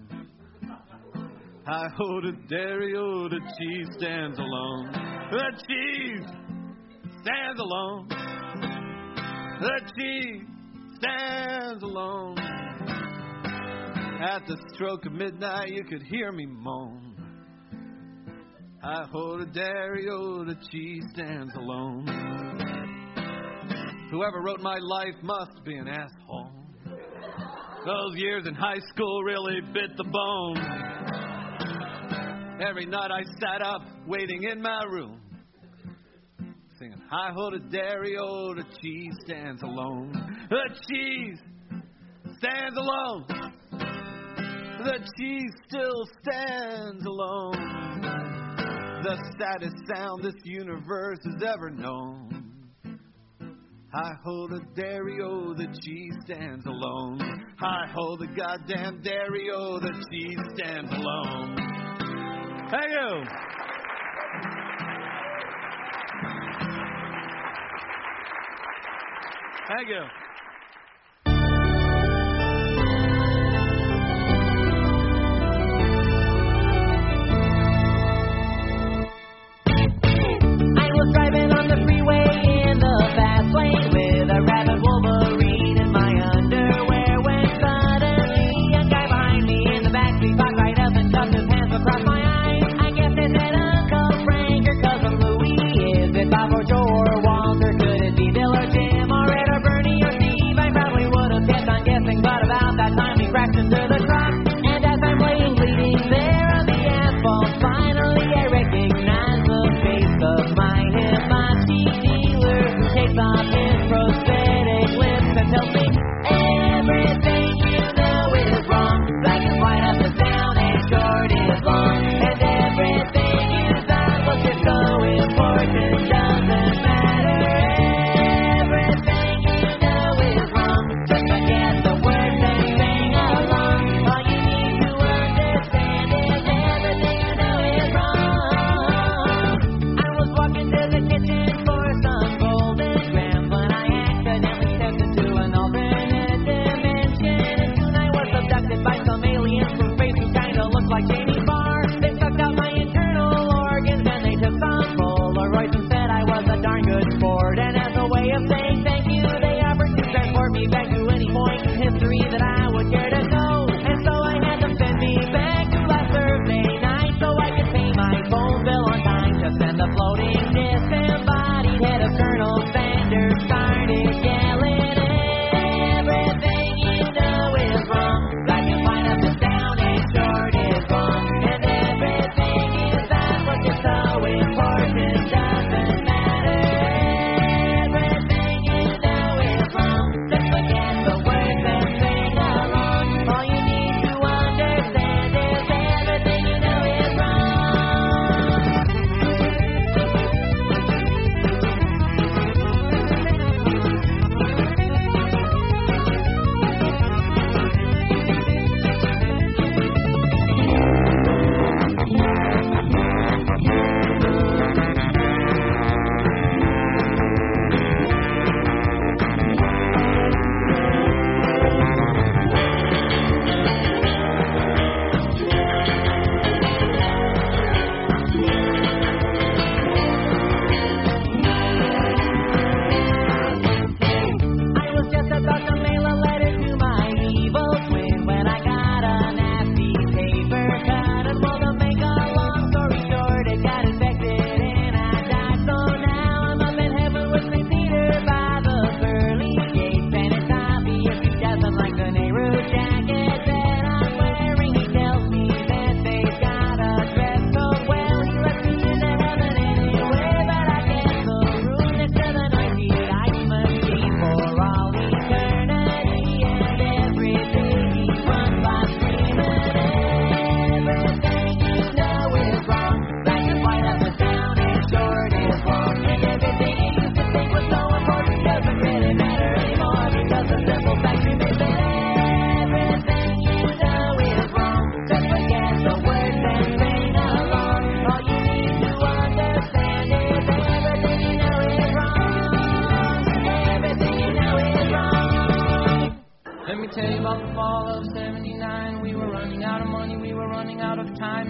I hold a dairy-o, the cheese stands alone. The cheese stands alone. The cheese stands alone. At the stroke of midnight, you could hear me moan. I hold a dairy-o, the cheese stands alone. Whoever wrote my life must be an asshole. Those years in high school really bit the bone. Every night I sat up waiting in my room, singing, I hold a dairy-o, the cheese stands alone. The cheese stands alone. The cheese still stands alone. The saddest sound this universe has ever known. I hold a dairy-o, the cheese stands alone. I hold a goddamn dairy-o, the cheese stands alone. Thank you. Thank you. I was driving on the freeway in the fast lane with a rabid Wolverine in my underwear when suddenly a guy behind me in the backseat popped right up and shoved his hands across my eyes. I guess they said Uncle Frank or Cousin Louie. Is it Bob or Joe or Walter? Could it be Bill or Jim or Ed or Bernie or Steve?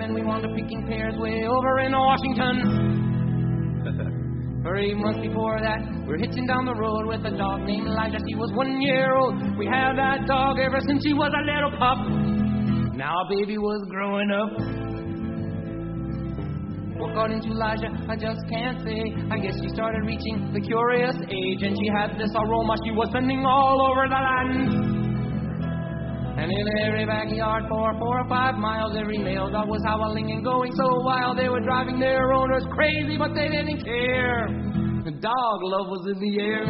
and we wound up picking pears way over in Washington. 3 months before that, we were hitching down the road with a dog named Elijah. She was 1 year old. We had that dog ever since she was a little pup. Now baby was growing up. What got into Elijah, I just can't say. I guess she started reaching the curious age, and she had this aroma she was sending all over the land. And in every backyard for 4 or 5 miles, every male dog was howling and going so wild. They were driving their owners crazy, but they didn't care. The dog love was in the air.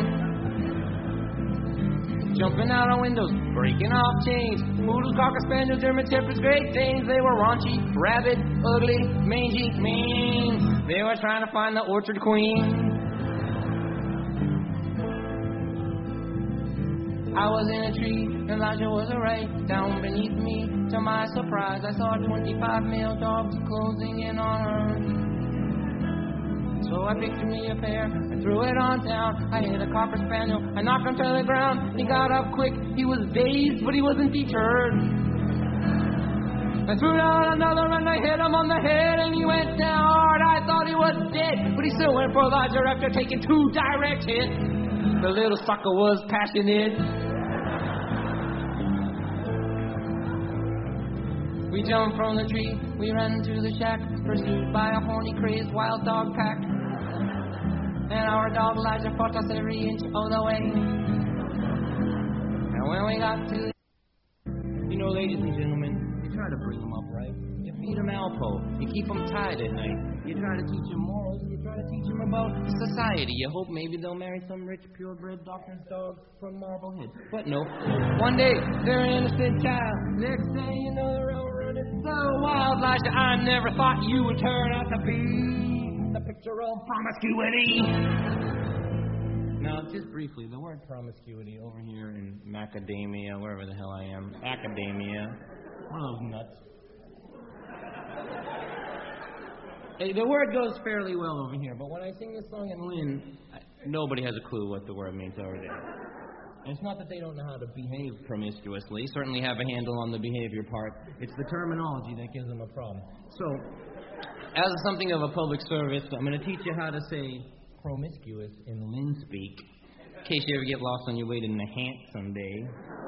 Jumping out of windows, breaking off chains. Poodles, Cocker Spaniels, German Shepherds, Great Danes. They were raunchy, rabid, ugly, mangy, mean. They were trying to find the orchard queen. I was in a tree, and Elijah was right down beneath me. To my surprise, I saw 25 male dogs closing in on her. So I picked me a pair, I threw it on down. I hit a Cocker Spaniel, I knocked him to the ground. He got up quick, he was dazed, but he wasn't deterred. I threw down another and I hit him on the head, and he went down hard. I thought he was dead, but he still went for Elijah after taking 2 direct hits. The little sucker was passionate. We jumped from the tree, we ran to the shack, pursued by a horny, crazed wild dog pack. And our dog Elijah fought us every inch of the way. And when we got to the... You know, ladies and gentlemen, you try to bring them up right. You feed them Alpo, you keep them tied at night. You try to teach them morals, you try to teach them about society. You hope maybe they'll marry some rich, purebred doctor's dog from Marblehead. But no. One day, they're an innocent child. Next day, you know they're all running so wild. Elijah, I never thought you would turn out to be the picture of promiscuity. Now, just briefly, the word promiscuity over here in macadamia, wherever the hell I am, academia, one of those nuts. Hey, the word goes fairly well over here, but when I sing this song in Lynn, nobody has a clue what the word means over there. And it's not that they don't know how to behave promiscuously, certainly have a handle on the behavior part. It's the terminology that gives them a problem. So, as something of a public service, I'm going to teach you how to say promiscuous in Lynn speak, in case you ever get lost on your way to Nahant someday.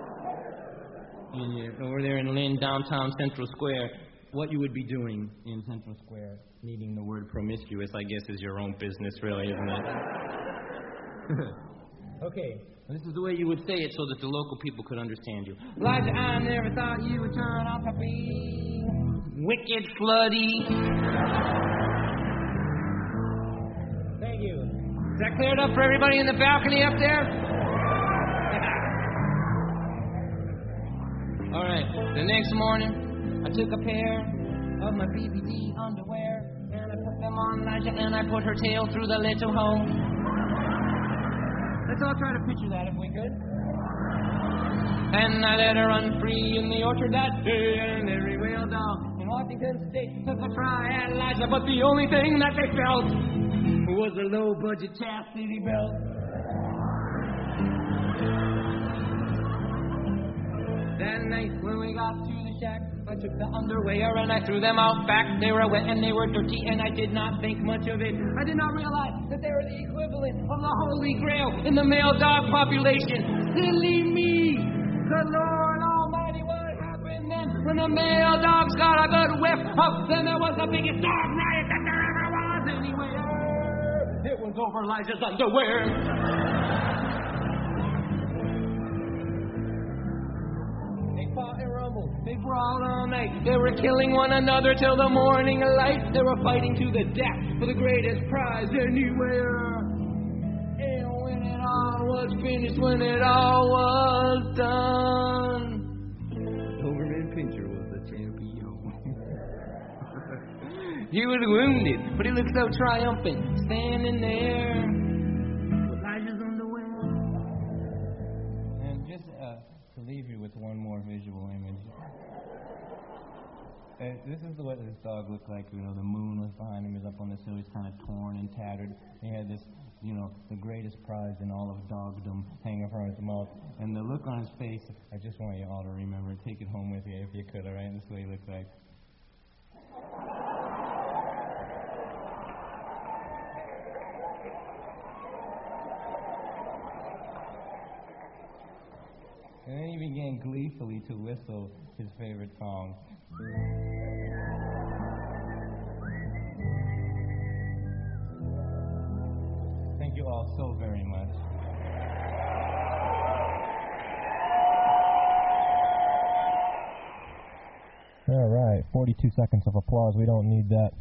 Over there in Lynn, downtown Central Square, what you would be doing in Central Square, needing the word promiscuous, I guess, is your own business, really, isn't it? Okay, this is the way you would say it so that the local people could understand you. Elijah, I never thought you would turn out to be wicked, floody. Thank you. Is that cleared up for everybody in the balcony up there? All right, the next morning, I took a pair of my PPT underwear, and I put them on Elijah, and I put her tail through the little hole. Let's all try to picture that if we could. And I let her run free in the orchard that day, and every whale dog in Washington State took a try at Elijah, but the only thing that they felt was a low-budget chastity belt. That night when we got to the shack, I took the underwear and I threw them out back. They were wet and they were dirty, and I did not think much of it. I did not realize that they were the equivalent of the Holy Grail in the male dog population. Silly me! Good Lord Almighty, what happened then? When the male dogs got a good whiff of them, there was the biggest dog riot that there ever was anywhere. It was over Elijah's underwear. They brawled all night. They were killing one another till the morning light. They were fighting to the death for the greatest prize anywhere. And when it all was finished, when it all was done, Doberman Pinscher was the champion. He was wounded, but he looked so triumphant, standing there with Elijah's underwear. And just to leave you with one more visual image. This is what this dog looked like. You know, the moon was behind him. He was up on this hill. He's kind of torn and tattered. He had this, you know, the greatest prize in all of dogdom hanging from his mouth. And the look on his face, I just want you all to remember. Take it home with you if you could, all right? This is what he looked like. And then he began gleefully to whistle his favorite song. Thank you all so very much. All right, 42 seconds of applause. We don't need that.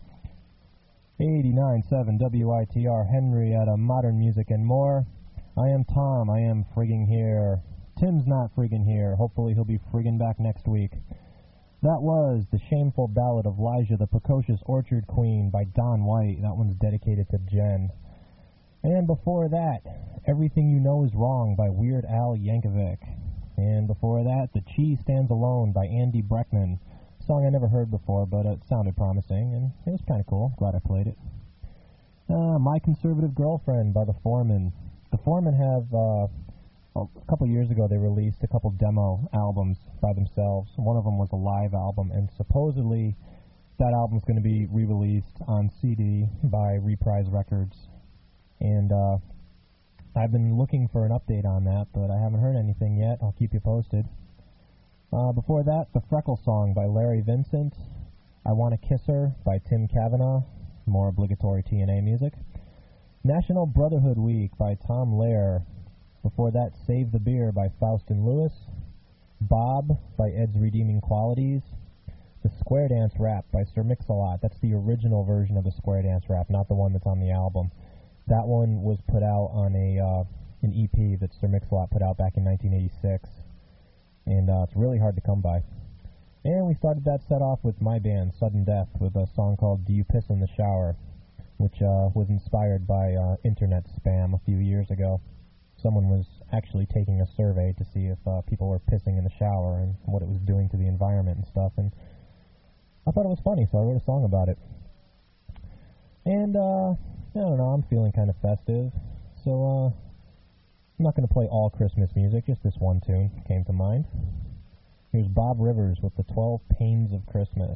89.7 WITR, Henrietta, Modern Music and More. I am Tom. I am friggin' here. Tim's not friggin' here. Hopefully he'll be friggin' back next week. That was The Shameful Ballad of Elijah, the Precocious Orchard Queen by Don White. That one's dedicated to Jen. And before that, Everything You Know Is Wrong by Weird Al Yankovic. And before that, The Cheese Stands Alone by Andy Breckman. Song I never heard before, but it sounded promising, and it was kind of cool. Glad I played it. My Conservative Girlfriend by The Foreman. The Foreman have, a couple years ago, they released a couple demo albums by themselves. One of them was a live album, and supposedly that album's going to be re-released on CD by Reprise Records. And I've been looking for an update on that, but I haven't heard anything yet. I'll keep you posted. Before that, The Freckle Song by Larry Vincent. I Wanna Kiss Her by Tim Cavanaugh. More obligatory TNA music. National Brotherhood Week by Tom Lehrer. Before that, Save the Beer by Faustin Lewis. Bob by Ed's Redeeming Qualities. The Square Dance Rap by Sir Mix-a-Lot. That's the original version of the Square Dance Rap, not the one that's on the album. That one was put out on an EP that Sir Mix-a-Lot put out back in 1986. And it's really hard to come by. And we started that set off with my band, Sudden Death, with a song called Do You Piss in the Shower, which was inspired by internet spam a few years ago. Someone was actually taking a survey to see if people were pissing in the shower and what it was doing to the environment and stuff. And I thought it was funny, so I wrote a song about it. And, I don't know, I'm feeling kind of festive. So, I'm not going to play all Christmas music, just this one tune came to mind. Here's Bob Rivers with the 12 Pains of Christmas.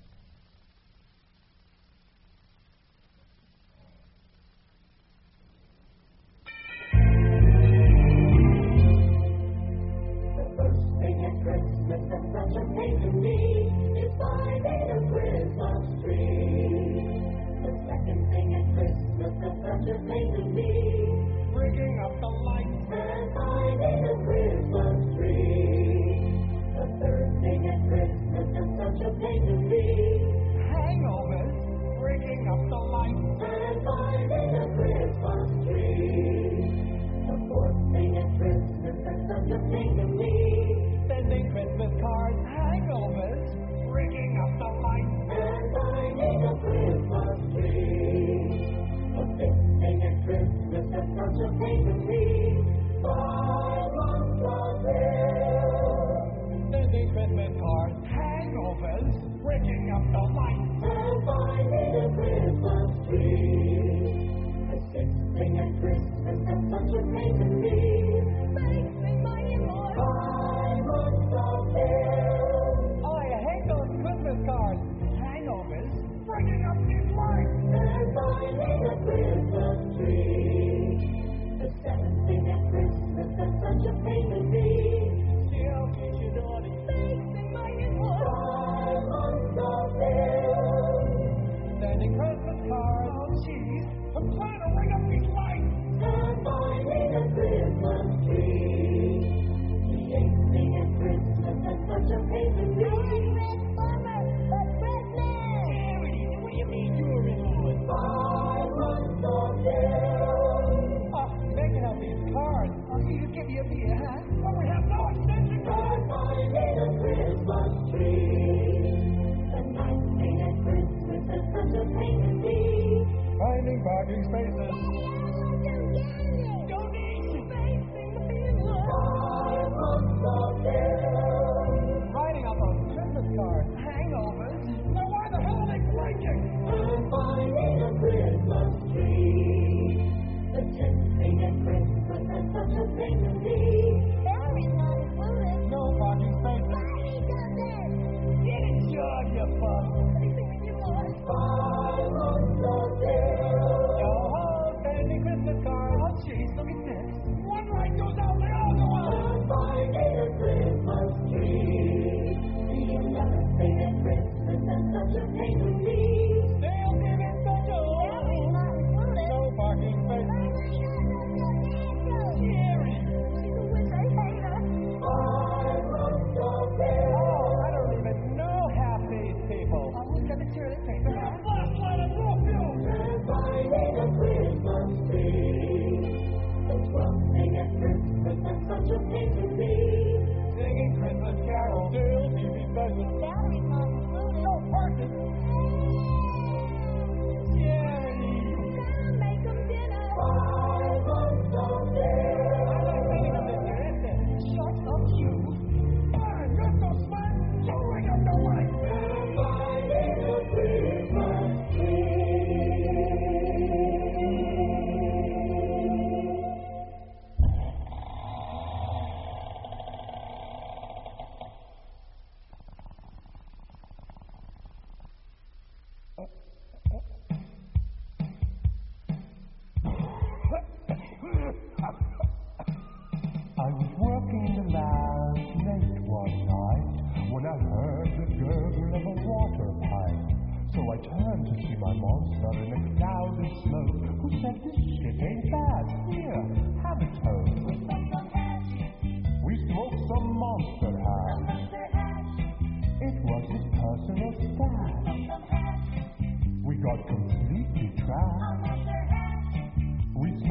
The first thing at Christmas that's such a pain to me is finding a Christmas tree. The second thing at Christmas that's such a pain to me, bringing up the lights and finding a Christmas tree. The third thing at Christmas that's such a pain to me, hangovers, bringing up the lights and finding a Christmas tree. The fourth thing at Christmas that's such a pain to me, sending Christmas cards, hangovers, bringing up the lights and finding a Christmas tree. The fifth thing at Christmas that's such a pain to me, 5 months of bill, sending Christmas cards, hangovers, bringing up the lights and finding a Christmas tree. The sixth thing at Christmas that's such a pain to me, makes me money more, 5 months of bill. Oh, I hate those Christmas cards, hangovers, bringing up these lights and finding a Christmas tree. The seventh thing at Christmas that's such a pain to me, still keeps you naughty, makes me money more, 5 months of bill. Sending Christmas cards, oh jeez, I'm trying to ring up these lights and finding a Christmas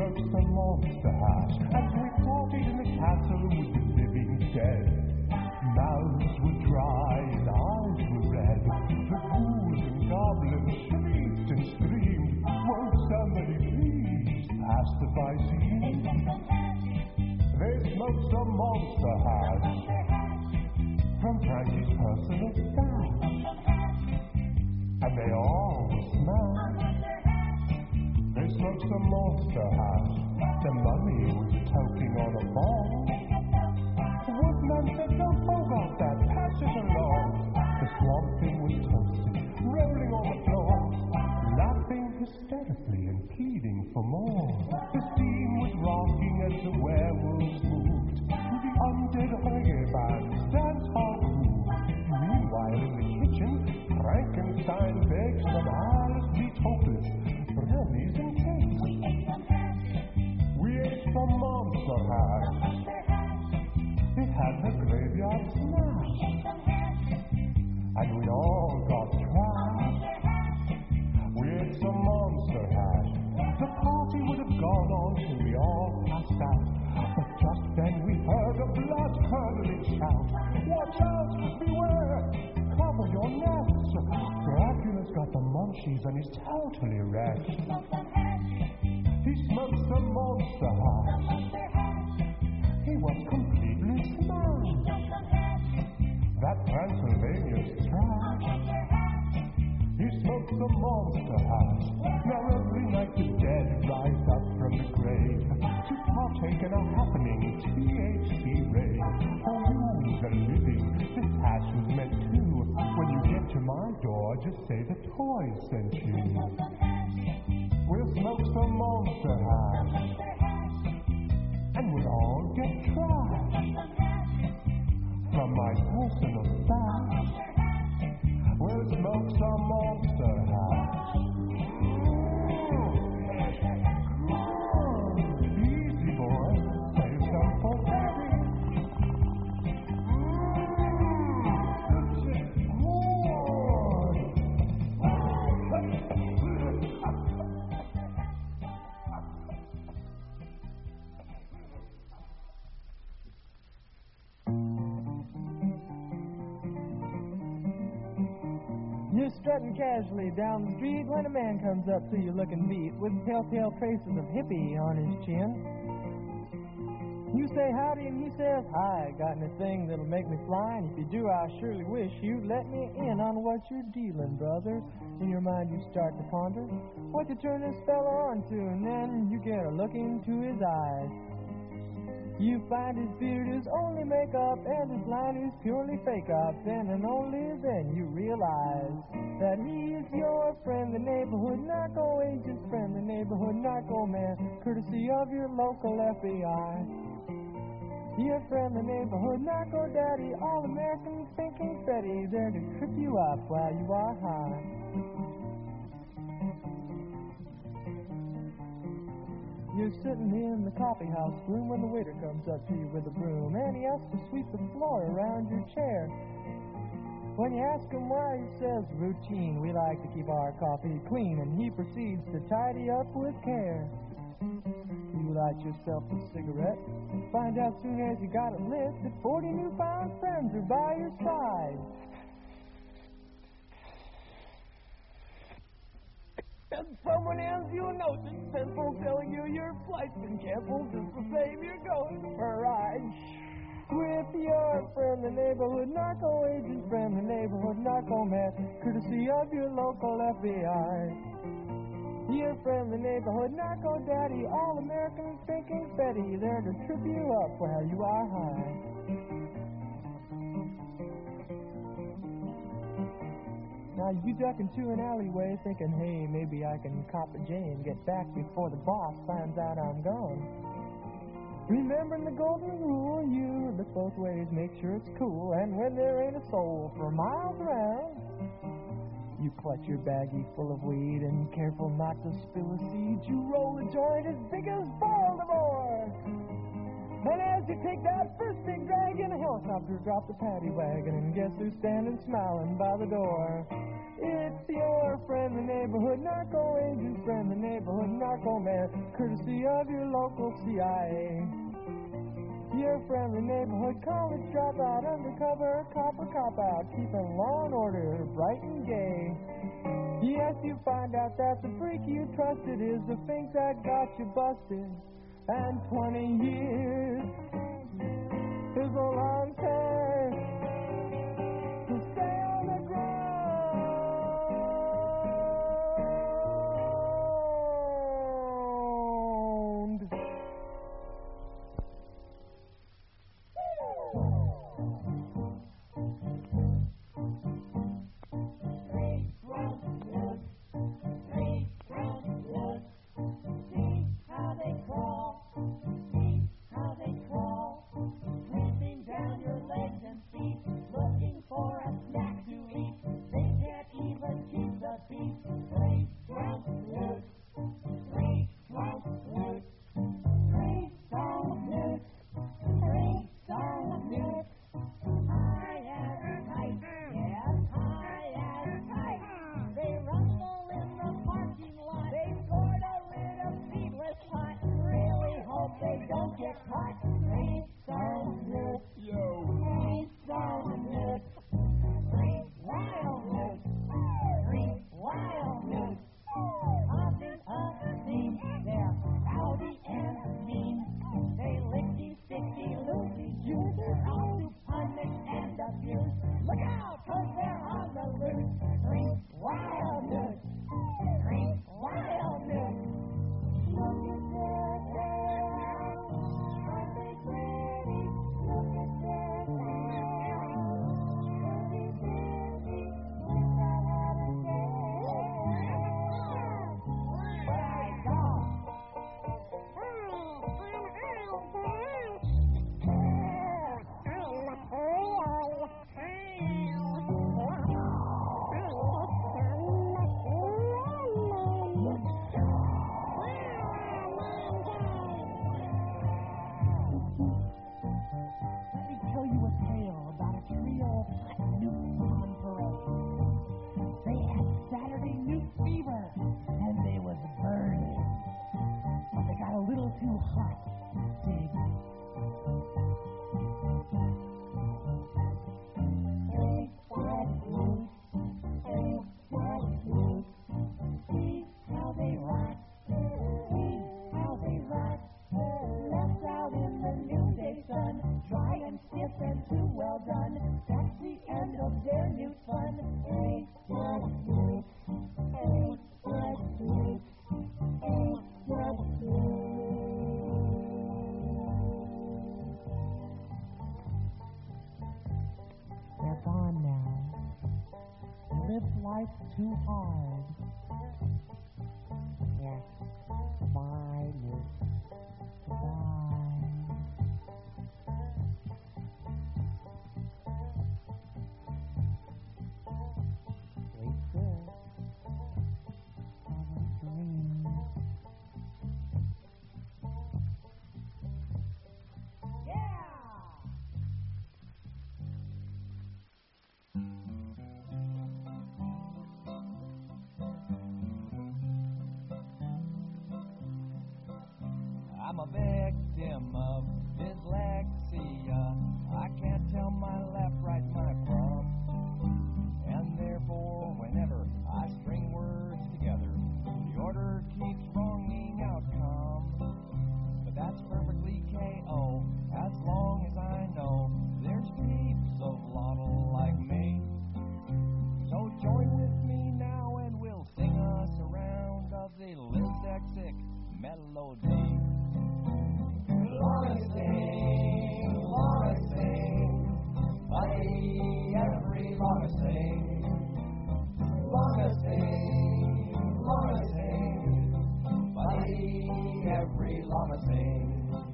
smoked some monster hash as we partied in the castle with the living dead. Mouths were dry and eyes were red. The ghouls and goblins shrieked and screamed. Won't somebody please pass the Visine? They smoked some monster hash from Frankie's personal stash, and they all were smashed. They smoked some monster hash. The mummy was toking on a ball. Woodman said, don't bogart that, pass it along. The swamp thing was toasted, rolling on the floor, laughing hysterically and pleading for more. The steam was rocking as the werewolves moved to the undead reggae band's dance hall groove. Meanwhile in the kitchen, Frankenstein baked some Alice teetotalers, brownies and cakes. We ate some monster hash. It had the graveyard smash, and we all got trashed. We ate some monster hash. The party would have gone on till we all passed out, but just then we heard a blood-curdling shout. Watch out! Beware! Cover your necks! Dracula's got the munchies and he's totally wrecked. He smoked some monster hash. He was completely smashed. That Transylvania's trash. He smoked some monster hash. Now every night the dead rise up from the grave to partake in a happening THC rave. For you, the living, this hash was meant to. When you get to my door, just say the toys sent you. We'll smoke some monster hash, and we'll all get trashed. From my personal stash, we'll smoke some monster hash. Easy, boy, save some for Daddy. You're strutting casually down the street when a man comes up to you looking beat with telltale traces of hippie on his chin. You say howdy and he says hi, got anything that'll make me fly? And if you do, I surely wish you'd let me in on what you're dealing, brother. In your mind you start to ponder what you turn this fella on to, and then you get a look into his eyes. You find his beard is only makeup and his line is purely fake up. Then and only then you realize that he's your friend, the neighborhood narco agent, friend, the neighborhood narco man, courtesy of your local FBI. Your friend, the neighborhood narco daddy, all-American thinking Fetty, there to trip you up while you are high. You're sitting in the coffee house room when the waiter comes up to you with a broom, and he asks to sweep the floor around your chair. When you ask him why, he says, routine, we like to keep our coffee clean, and he proceeds to tidy up with care. You light yourself a cigarette, find out soon as you got it lit that 40 newfound friends are by your side. And someone hands you a note that's pencil telling you your flight's been canceled just the same you're going for a ride. With your friend, the neighborhood narco agent, friend, the neighborhood narco man, courtesy of your local FBI. Your friend, the neighborhood narco daddy, all-American thinking Fetty, there to trip you up while you are high. Now you duck into an alleyway thinking, hey, maybe I can cop a J and get back before the boss finds out I'm gone. Remembering the golden rule, you look both ways, make sure it's cool, and when there ain't a soul for miles around, you clutch your baggie full of weed and careful not to spill a seed, you roll a joint as big as Baltimore. And as you take that first big drag in a helicopter, drop the paddy wagon, and guess who's standing smiling by the door? It's your friendly neighborhood narco agent, friendly neighborhood narco man, courtesy of your local CIA. Your friendly neighborhood college dropout, undercover copper cop-out, keeping law and order bright and gay. Yes, you find out that the freak you trusted is the fink that got you busted. And 20 years is a long time to stay on the ground. Too hard. Yeah. Goodbye, Miss. Goodbye. Sleep good. Have a dream. I'm a victim of dyslexia. I can't tell my left right my from. And therefore, whenever I string words together, the order keeps wronging outcome. But that's perfectly KO, as long as I know there's heaps of lottle like me. So join with me now and we'll sing us a round of the Lisdexic melody. Wanna sing, buddy, every wanna sing, buddy, every wanna sing.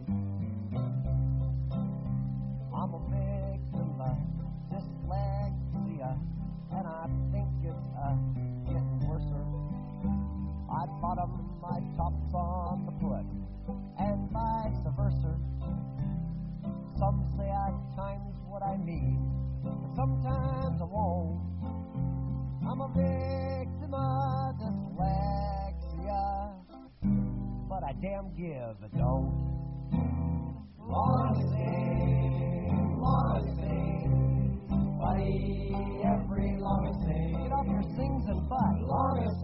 I'm a victim of dyslexia, and I think it's getting worse. I'd bottom my tops on the foot, and vice versa. Some say I times what I mean, but sometimes I won't. I'm a but I damn give a don't. Long a sing, buddy, every long a sing. Get off your sings and butt. Long a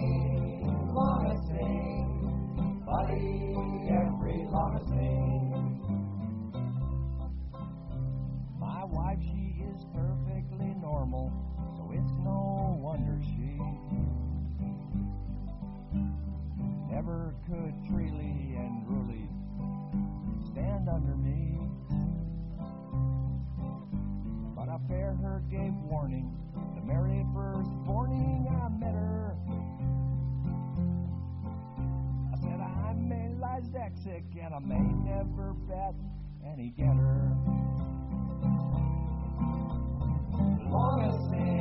sing, buddy, every long a sing. My wife, she is perfectly normal, so it's no wonder she never could freely and really stand under me. But I fair her gave warning the very first morning I met her. I said I may lie sick and I may never bet any getter. Long a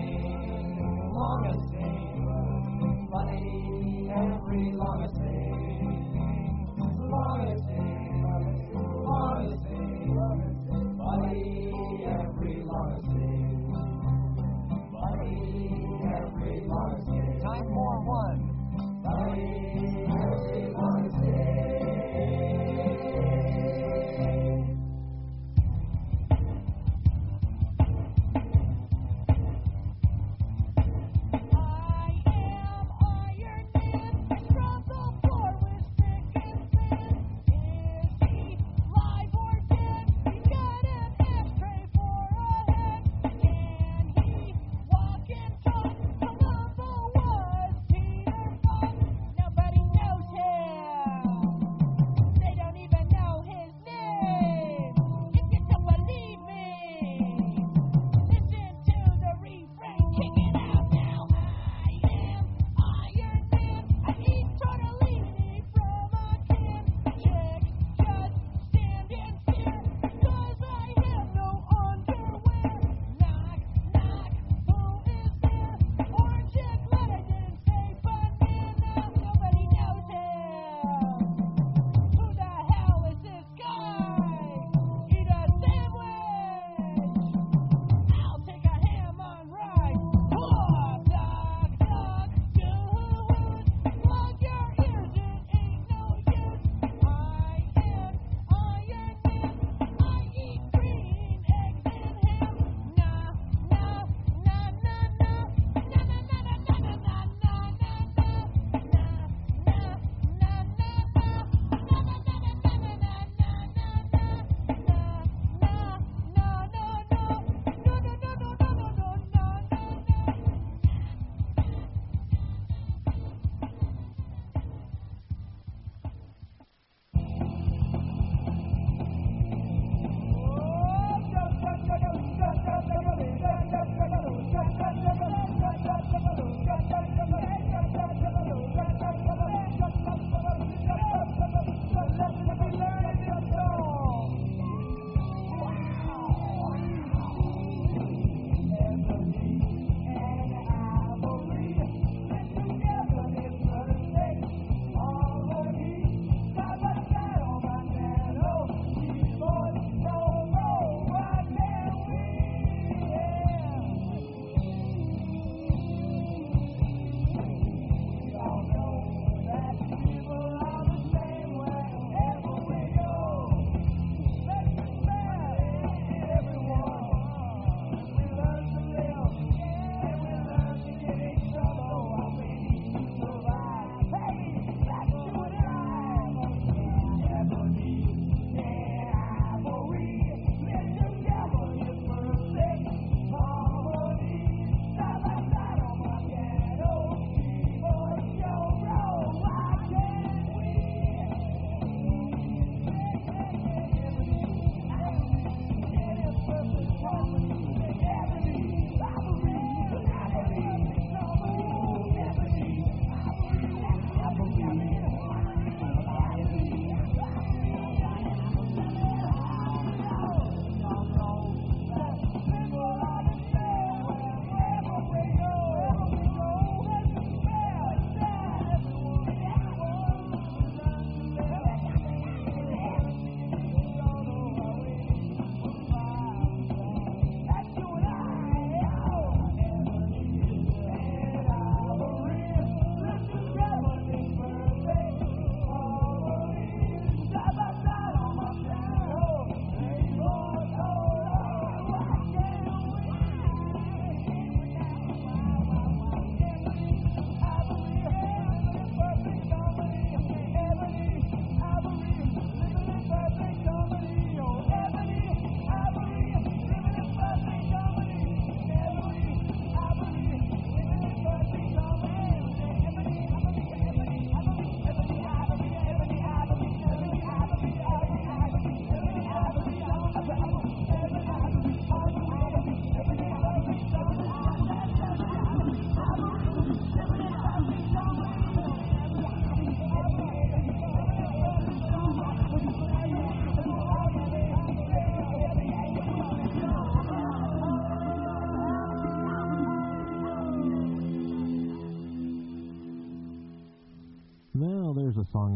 sing, buddy, every long a sing. Long a sing, buddy, every long a sing. Buddy, every long a sing. Time for one. Buddy, every long a sing. I am Iron Man from the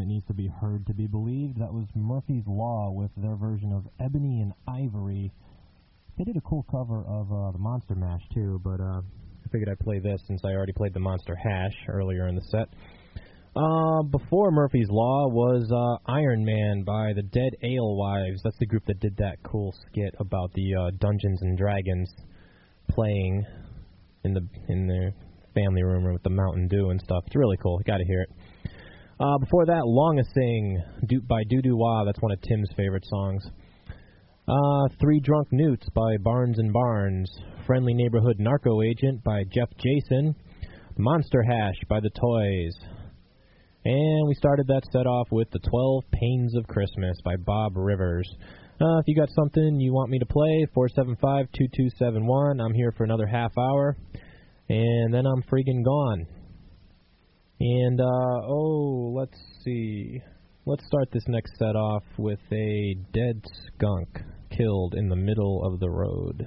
that needs to be heard to be believed. That was Murphy's Law with their version of Ebony and Ivory. They did a cool cover of the Monster Mash, too, but I figured I'd play this since I already played the Monster Hash earlier in the set. Before Murphy's Law was Iron Man by the Dead Alewives. That's the group that did that cool skit about the Dungeons and Dragons playing in the family room with the Mountain Dew and stuff. It's really cool. You got to hear it. Before that, Long a Sing by Doo Doo Wah. That's one of Tim's favorite songs. Three Drunk Newts by Barnes and Barnes. Friendly Neighborhood Narco Agent by Jeff Jason. Monster Hash by The Toys. And we started that set off with The 12 Pains of Christmas by Bob Rivers. If you got something you want me to play, 475-2271. I'm here for another half hour. And then I'm freaking gone. And, let's see. Let's start this next set off with a dead skunk killed in the middle of the road.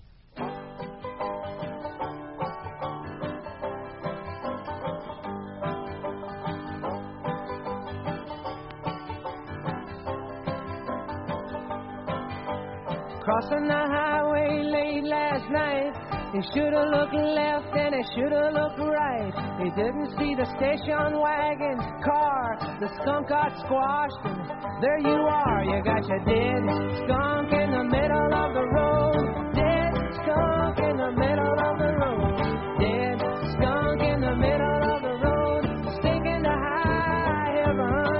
Crossing the highway late last night. He shoulda looked left and he shoulda looked right. He didn't see the station wagon car. The skunk got squashed and there you are. You got your dead skunk in the middle of the road. Dead skunk in the middle of the road. Dead skunk in the middle of the road. Stinking to high heaven.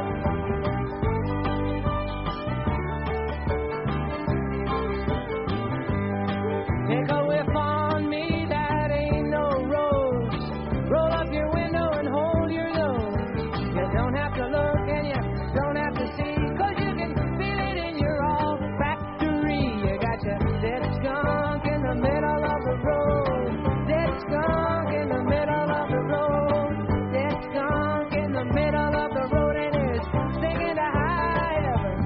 Take a whiff on me, that ain't no rose. Roll up your window and hold your nose. You don't have to look and you don't have to see, 'cause you can feel it in your olfactory. You got your dead skunk in the middle of the road. Dead skunk in the middle of the road. Dead skunk in the middle of the road, and it's singing to high heaven.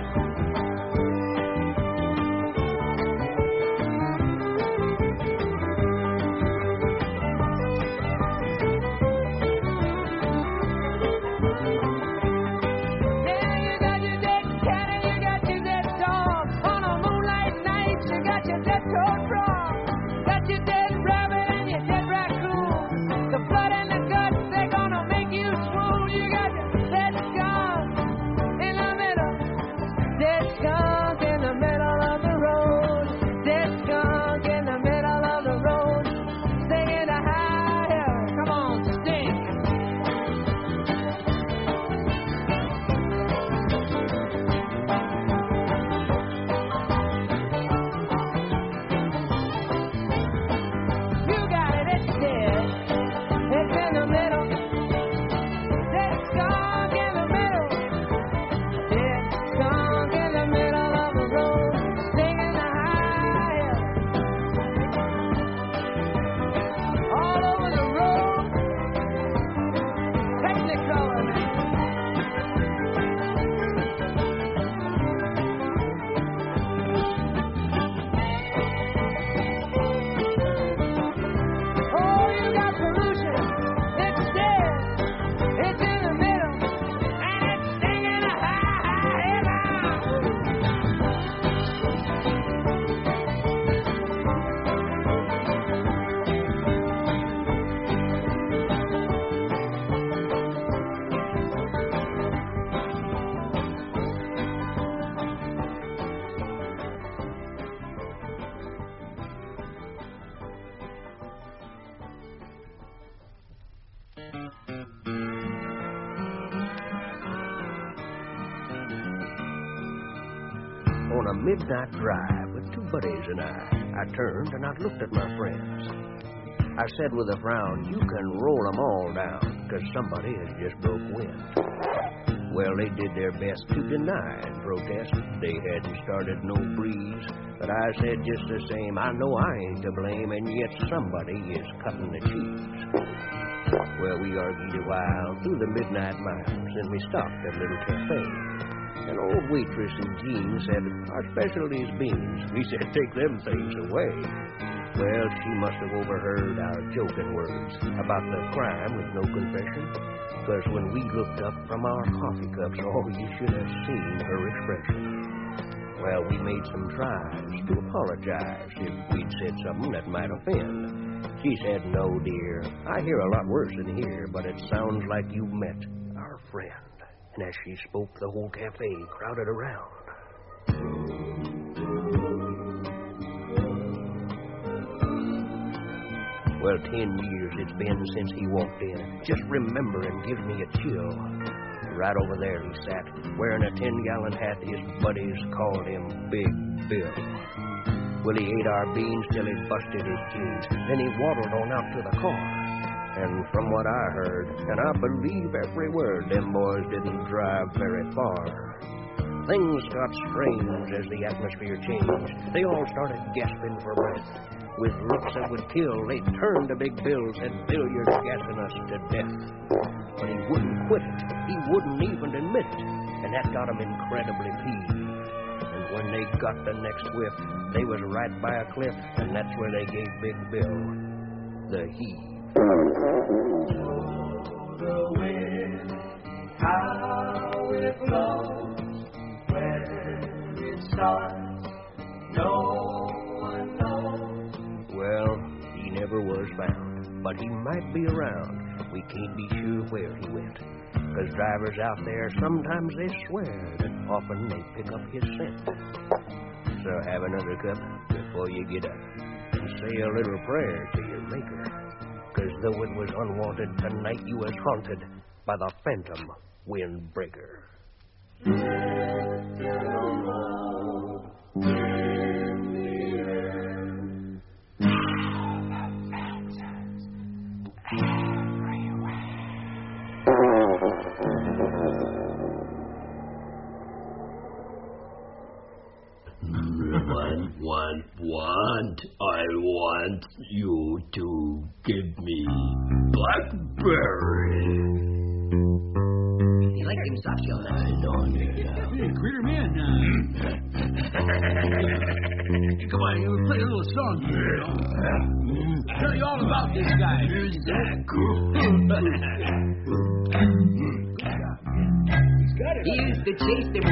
On a midnight drive with two buddies and I turned and I looked at my friends. I said with a frown, you can roll them all down, 'cause somebody has just broke wind. Well, they did their best to deny and protest. They hadn't started no breeze. But I said just the same, I know I ain't to blame, and yet somebody is cutting the cheese. Well, we argued a while through the midnight miles, and we stopped at a little cafe. An old waitress in jeans said, "Our specialty is beans." We said, "Take them things away." Well, she must have overheard our joking words about the crime with no confession, because when we looked up from our coffee cups, oh, you should have seen her expression. Well, we made some tries to apologize if we'd said something that might offend. She said, "No, dear, I hear a lot worse than here, but it sounds like you met our friend." And as she spoke, the whole cafe crowded around. Well, 10 years it's been since he walked in. Just remembering gives me a chill. Right over there he sat, wearing a 10-gallon hat. His buddies called him Big Bill. Well, he ate our beans till he busted his jeans. Then he waddled on out to the car. And from what I heard, and I believe every word, them boys didn't drive very far. Things got strange as the atmosphere changed. They all started gasping for breath. With looks that would kill, they turned to Big Bill, said, "Bill, you're gassing us to death." But he wouldn't quit it. He wouldn't even admit it. And that got him incredibly peeved. And when they got the next whiff, they was right by a cliff, and that's where they gave Big Bill the heave. The wind, how it blows, when it starts, no one knows. Well, he never was found, but he might be around. We can't be sure where he went, 'cause drivers out there, sometimes they swear that often they pick up his scent. So have another cup before you get up, and say a little prayer to your maker, 'cause though it was unwanted, tonight you was haunted by the phantom windbreaker. I want you to give me blackberry. You like them soft shows? I don't. Hey, Critter Man. Come on, we'll play a little song here. I'll tell you all about this guy. Is that cool? He used to chase them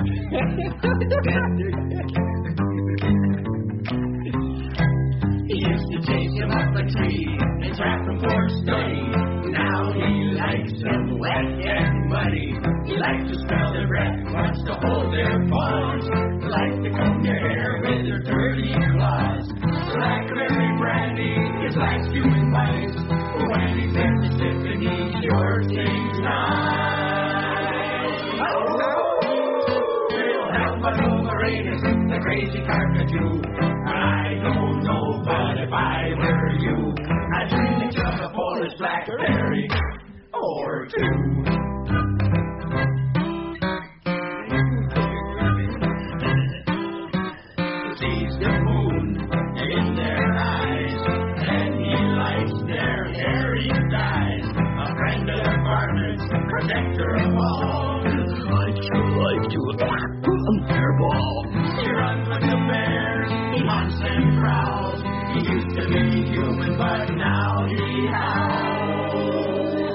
He used to chase him up a tree and trap him for a study. Now he likes them wet and muddy. He likes to smell their breath, wants to hold their paws. He likes to comb their hair with their dirty claws. Blackberry brandy is like human bites. When he's in the sipping, he sure takes nice. We'll have Manumarinus, the crazy carcajou. I don't know, but if I were you, I'd really chug a Polish blackberry or two. He sees the moon in their eyes, and he likes their hairy thighs. A friend of their partners, protector of all. I'd sure like to hairball. He runs like a bear, he hunts and prowls. He used to be human, but now he howls.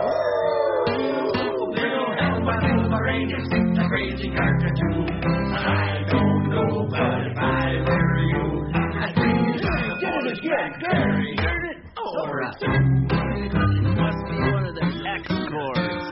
Little Manumarinus, the crazy carcajou. I don't know, but if I were you, I'd bring you to Polish blackberry or two. Must be one of the X-Corps.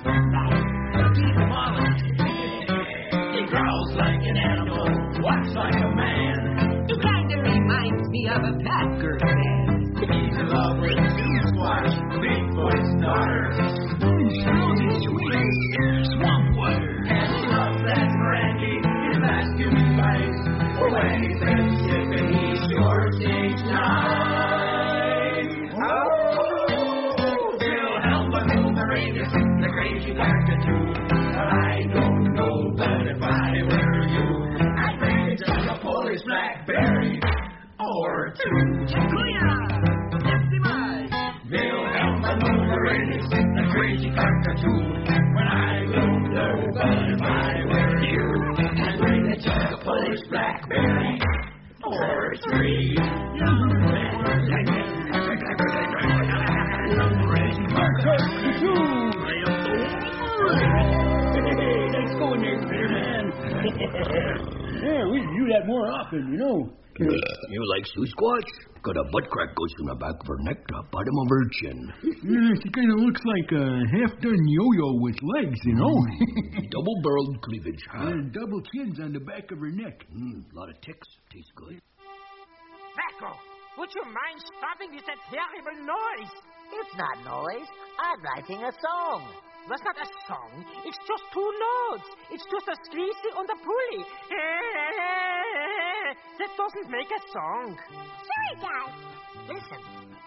He growls like an animal, walks like a man. You kind of reminds me of a Packer fan. He's in love with Sue Squash, Bigfoot's daughter. He's really sweet. Swamp water. And he loves that brandy, his masculine vice. When he's been sipping, he sure takes time. Wilhelm Manumarinus, the crazy carcajou. I don't know, but if I were you, I'd bring it to a Polish blackberry or two. Wilhelm Manumarinus, the crazy carcajou. When I don't know, but if I were you, Polish blackberry or three. Let's go in there, Spearman. Yeah, we do that more often, you know. You like Sasquatch? Got a butt crack goes from the back of her neck to the bottom of her chin. Yeah, she kind of looks like a half-done yo-yo with legs, you know. Double-barreled cleavage, huh? Double chins on the back of her neck. A lot of ticks. Tastes good. Racco, would you mind stopping with that terrible noise? It's not noise. I'm writing a song. That's not a song. It's just two notes. It's just a squeezy on the pulley. That doesn't make a song. Sure it does. Listen.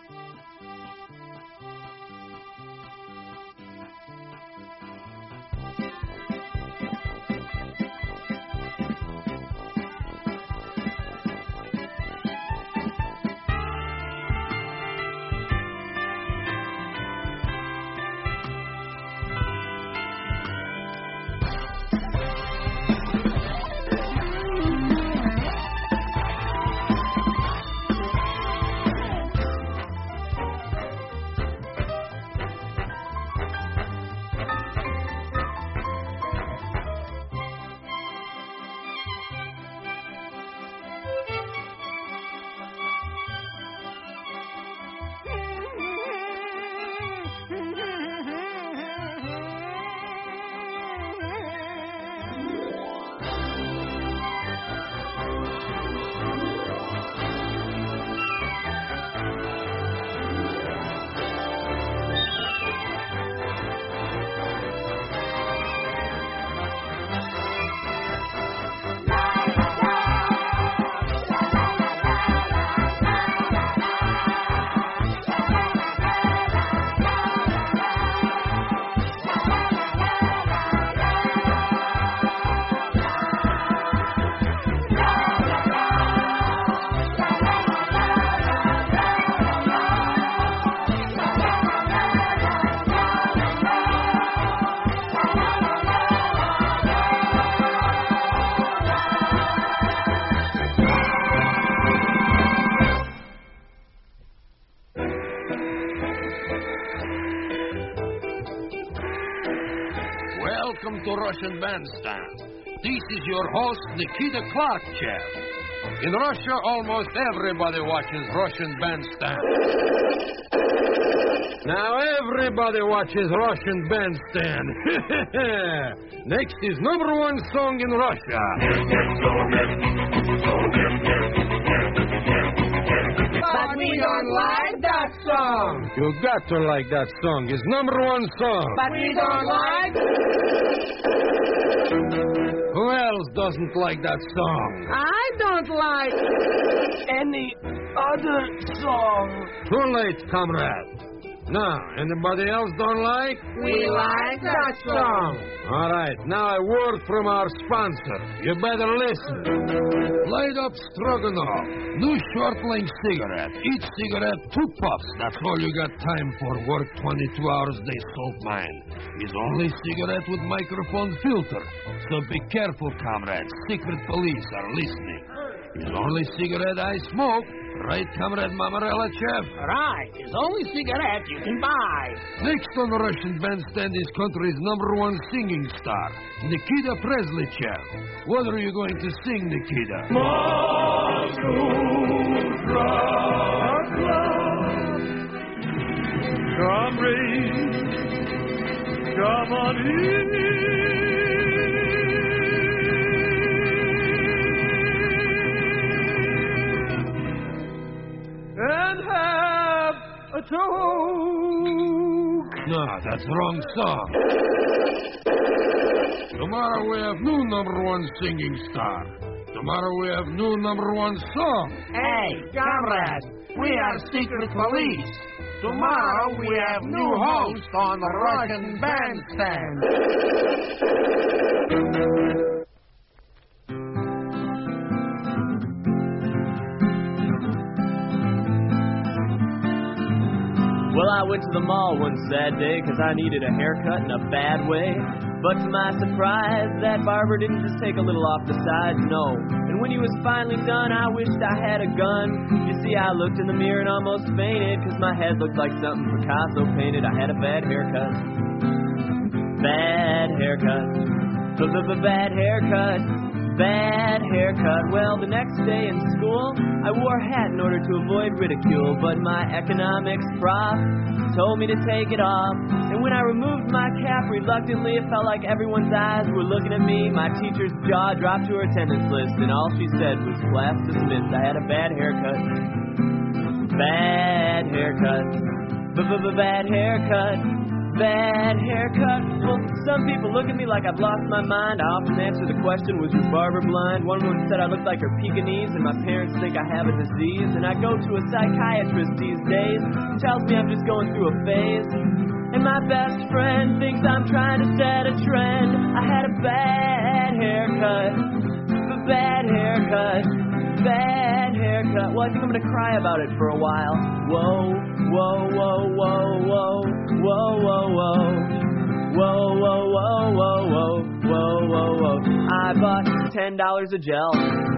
Welcome to Russian Bandstand. This is your host, Nikita Klarchev. In Russia, almost everybody watches Russian Bandstand. Now everybody watches Russian Bandstand. Next is #1 song in Russia. But we don't like that song. You got to like that song. It's #1 song. But we don't like. Who else doesn't like that song? I don't like any other song. Too late, comrade. Now, anybody else don't like? We like that song. All right, now a word from our sponsor. You better listen. Light up Stroganoff. New short-length cigarette. Each cigarette, 2 puffs. That's all you got time for. Work 22 hours a day, salt mine. Is only cigarette with microphone filter. So be careful, comrades. Secret police are listening. Is only cigarette I smoke. Right, comrade Mamarelachev? Right. It's only cigarette you can buy. Next on the Russian Bandstand is country's #1 singing star, Nikita Presleychev. What are you going to sing, Nikita? Come rain, come on in. And have a toke. No, that's the wrong song. Tomorrow we have new #1 singing star. Tomorrow we have new #1 song. Hey, comrade, we are secret police. Tomorrow we have new host on the Russian Bandstand. Well, I went to the mall one sad day because I needed a haircut in a bad way. But to my surprise, that barber didn't just take a little off the side, no. And when he was finally done, I wished I had a gun. You see, I looked in the mirror and almost fainted, 'cause my head looked like something Picasso painted. I had a bad haircut. Bad haircut. Bad haircut. Bad haircut. Well, the next day in school, I wore a hat in order to avoid ridicule, but my economics prof told me to take it off. And when I removed my cap reluctantly, it felt like everyone's eyes were looking at me. My teacher's jaw dropped to her attendance list, and all she said was, "Class dismissed." I had a bad haircut. Bad haircut. Bad haircut. Bad haircut. Well, some people look at me like I've lost my mind. I often answer the question, was your barber blind? One woman said I look like her Pekingese, and my parents think I have a disease. And I go to a psychiatrist these days, who tells me I'm just going through a phase. And my best friend thinks I'm trying to set a trend. I had a bad haircut. Bad haircut. Bad haircut. Well, I think I'm gonna cry about it for a while. Whoa, whoa, whoa, whoa, whoa, whoa, whoa, whoa, whoa, whoa, whoa, whoa, whoa, whoa, whoa. I bought $10 a gel,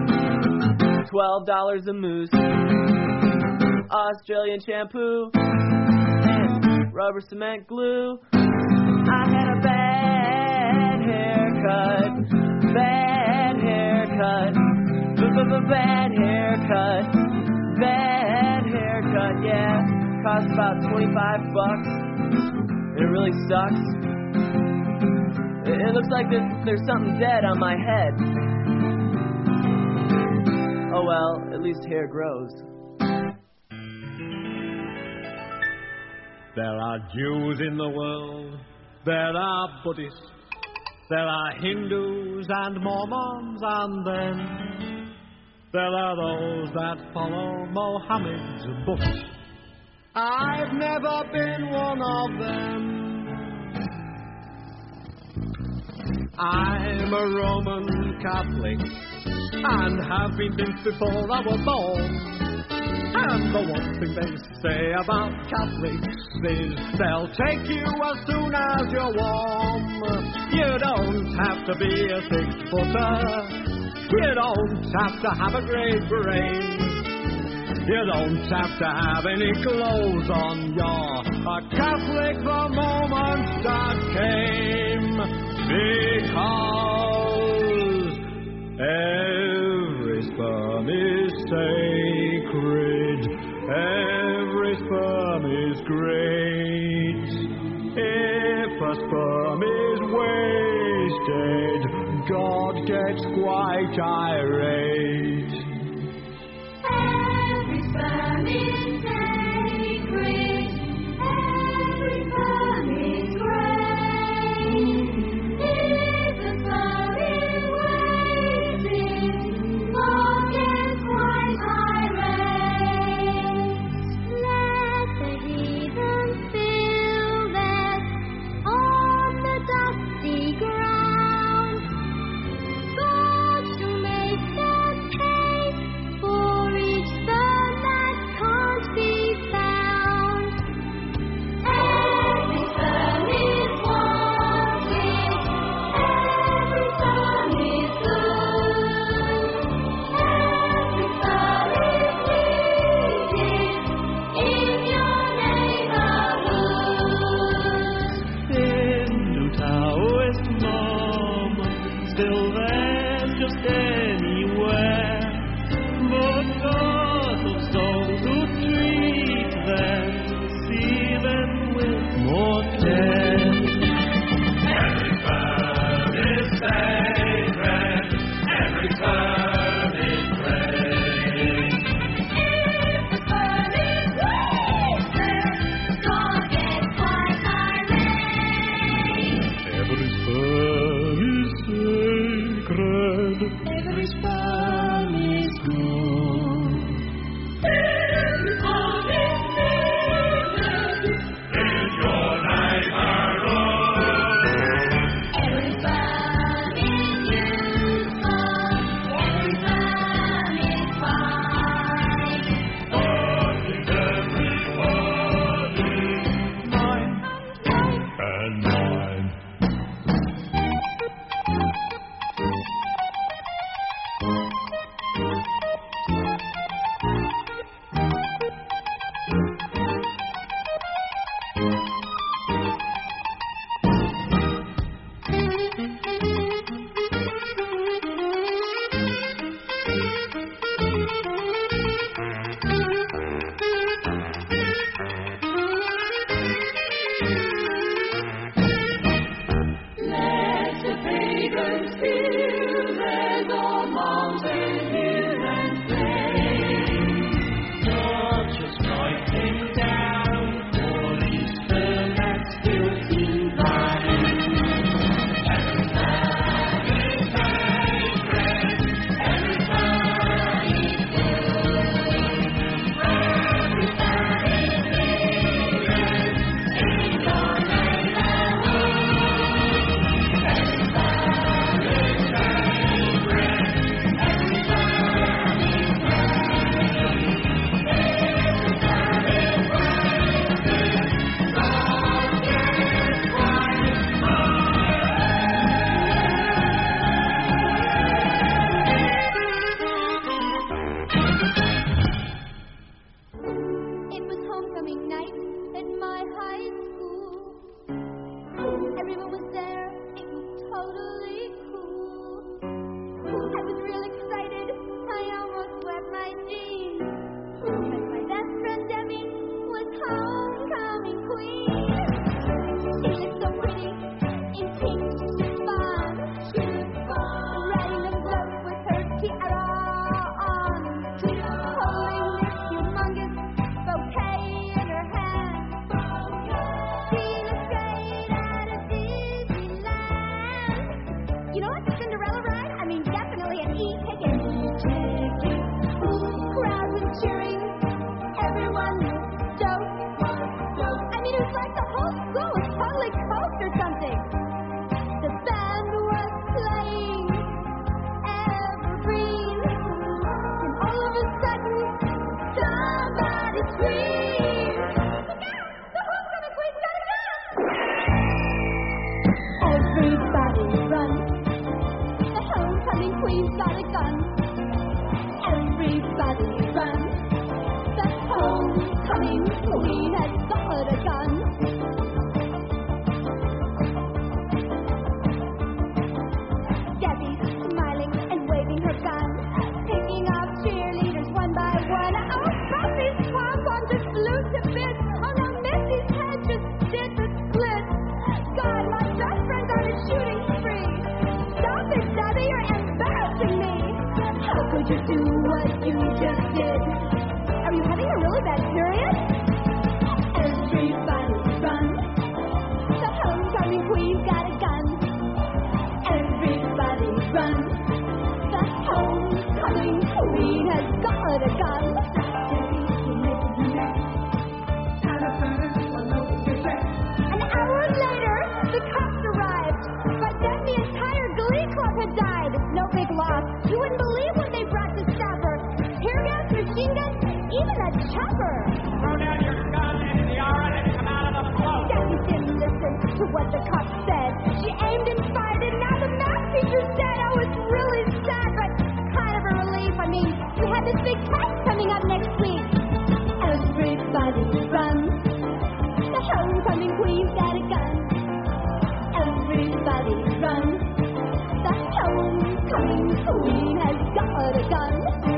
$12 a mousse, Australian shampoo, and rubber cement glue. I had a bad haircut. Bad haircut. Bad haircut. Bad haircut, yeah. Costs about $25, and it really sucks. It looks like there's something dead on my head. Oh well, at least hair grows. There are Jews in the world, there are Buddhists, there are Hindus and Mormons, and then there are those that follow Mohammed's books. I've never been one of them. I'm a Roman Catholic and have been since before I was born. And the one thing they say about Catholics is they'll take you as soon as you're warm. You don't have to be a 6-footer. You don't have to have a great brain. You don't have to have any clothes on. You're a Catholic the moment that came. Because every sperm is sacred. Every sperm is great. If a sperm is wasted, God gets quite irate. Every sperm is sacred. Every sperm is great. If a sperm is wasted, God gets quite irate. Let the heathen feel that on the dusty ground. God shall make them pay for each sperm that can't be found. Every sperm is wanted. Every sperm is good. Every sperm is needed in your neighborhood. Hindu, Taoist, Mormon, still there's just anywhere. But God loves those who treat them, see them with more care. Every sperm is sacred. Every sperm is great. If the sperm is wasted, God gets quite irate. Every sperm is sacred. Every I was real excited. I almost wet my jeans. But my best friend Debbie was homecoming queen. She looked so pretty in pink chiffon. Riding a boat with her tiara on. Holding this humongous bouquet in her hand. She looked straight out of Disneyland. You know what? The Cinderella ride? I mean, definitely an E-ticket. Crowd was cheering. Everyone was stoked. I mean, it was like the whole school was totally coked or something. The band was playing Evergreen. And all of a sudden, somebody screamed, "Look out! The homecoming queen's got a gun!" Everybody run. The homecoming queen's got a gun. Everybody run. The homecoming queen has got a gun. Debbie's smiling and waving her gun, picking off cheerleaders one by one. Oh, Buffy's pom-pom just flew to bits. Oh, no, Missy's head just did the split. God, my best friend's on a shooting spree. Stop it, Debbie, you're embarrassing me. How could you do what you just did? Are you having a really bad period? Everybody run. The homecoming queen's got a gun. Everybody run. The homecoming queen has got a gun. An hour later, the cops arrived. But then the entire glee club had died. No big loss. You wouldn't believe what they brought to stop her. Tear gas, machine guns, even a chopper. Throw down your gun and the aura and come out of the float. Debbie didn't listen to what the cops said. She aimed and fired, and now the math teacher's dead. Oh, it's really sad, but kind of a relief. I mean, we have this big test coming up next week. Everybody run. The homecoming queen's got a gun. Everybody run. The homecoming queen has got a gun.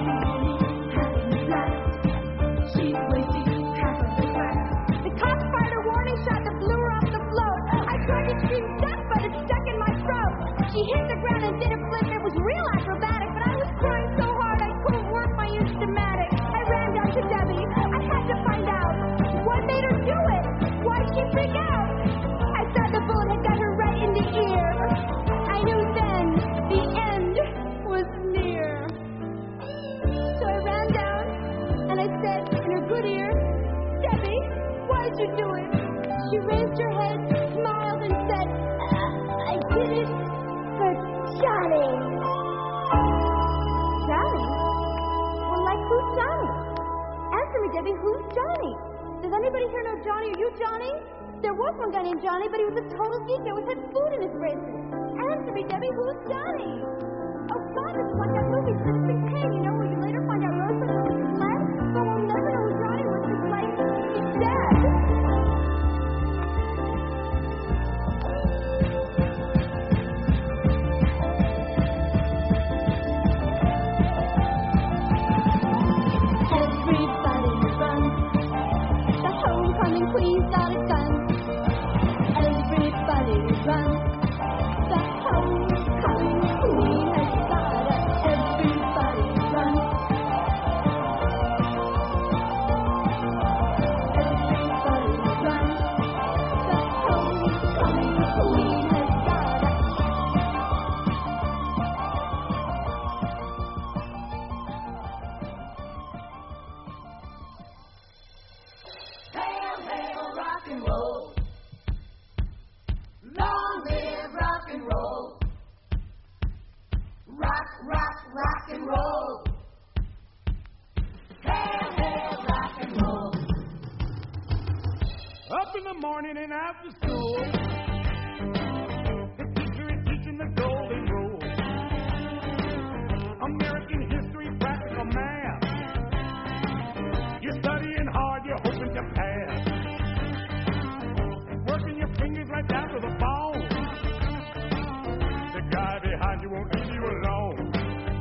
She's wasting half of the blast. The cops fired a warning shot that blew her off the float. I tried to scream duck, but it stuck in my throat. She hit the ground and did a flip. It was real acrobatic, but I was crying so hard I couldn't work my instamatic. I ran down to Debbie. I had to find out what made her do it. Why'd she freak out? I saw the bullet had got her right in the ear. I knew then the end was near. So I ran down and I said in her good ear, "Debbie, why'd you do it?" She raised her head, smiled, and said, "I did it for Johnny." Johnny? Well, like who's Johnny? Answer me, Debbie, who's Johnny? Does anybody here know Johnny? Are you Johnny? There was one guy named Johnny, but he was a total geek. He always had food in his braces. Answer me, Debbie, who's Johnny? Oh, God, it's like that movie, Citizen Kane, you know, where you later find out Rose was his leg, but we'll never know who Johnny was. It's like he's dead. Everybody run. The homecoming queen's got a gun. Everybody run. The homecoming queen has got a. Everybody run. Everybody run. The homecoming queen has got a. Hail, hail, rock and roll. Long live rock and roll. Rock, rock, rock and roll. Hail, hail, rock and roll. Up in the morning and after school, the teacher is teaching the golden rule. American history, practical math. You're studying hard, you're hoping to pass. Working your fingers right down to the bone. The guy behind you won't leave you alone.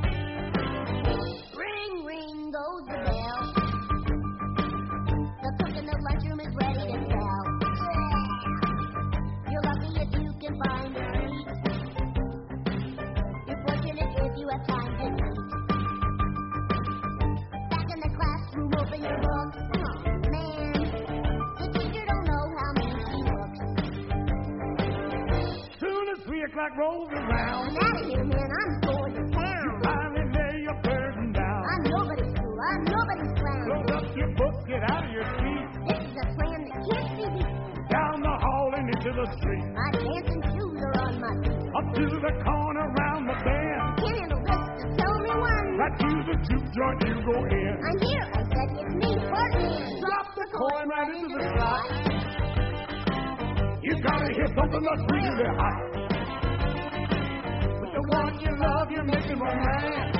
Cadillac rolls around. I'm out of here, man. I'm going to town. You finally lay your burden down. I'm nobody's fool. I'm nobody's clown. Close up your book, get out of your seat. This is a plan that can't be beat. Down the hall and into the street. My dancing shoes are on my feet. Up to the corner, round the bend. Can't handle this, so tell me when. Right to the juke joint, you go in. I'm here, I said, it's me, Portland. Drop the coin right into the slot. You gotta hear something that's really hot. With the one you love, you're making romance.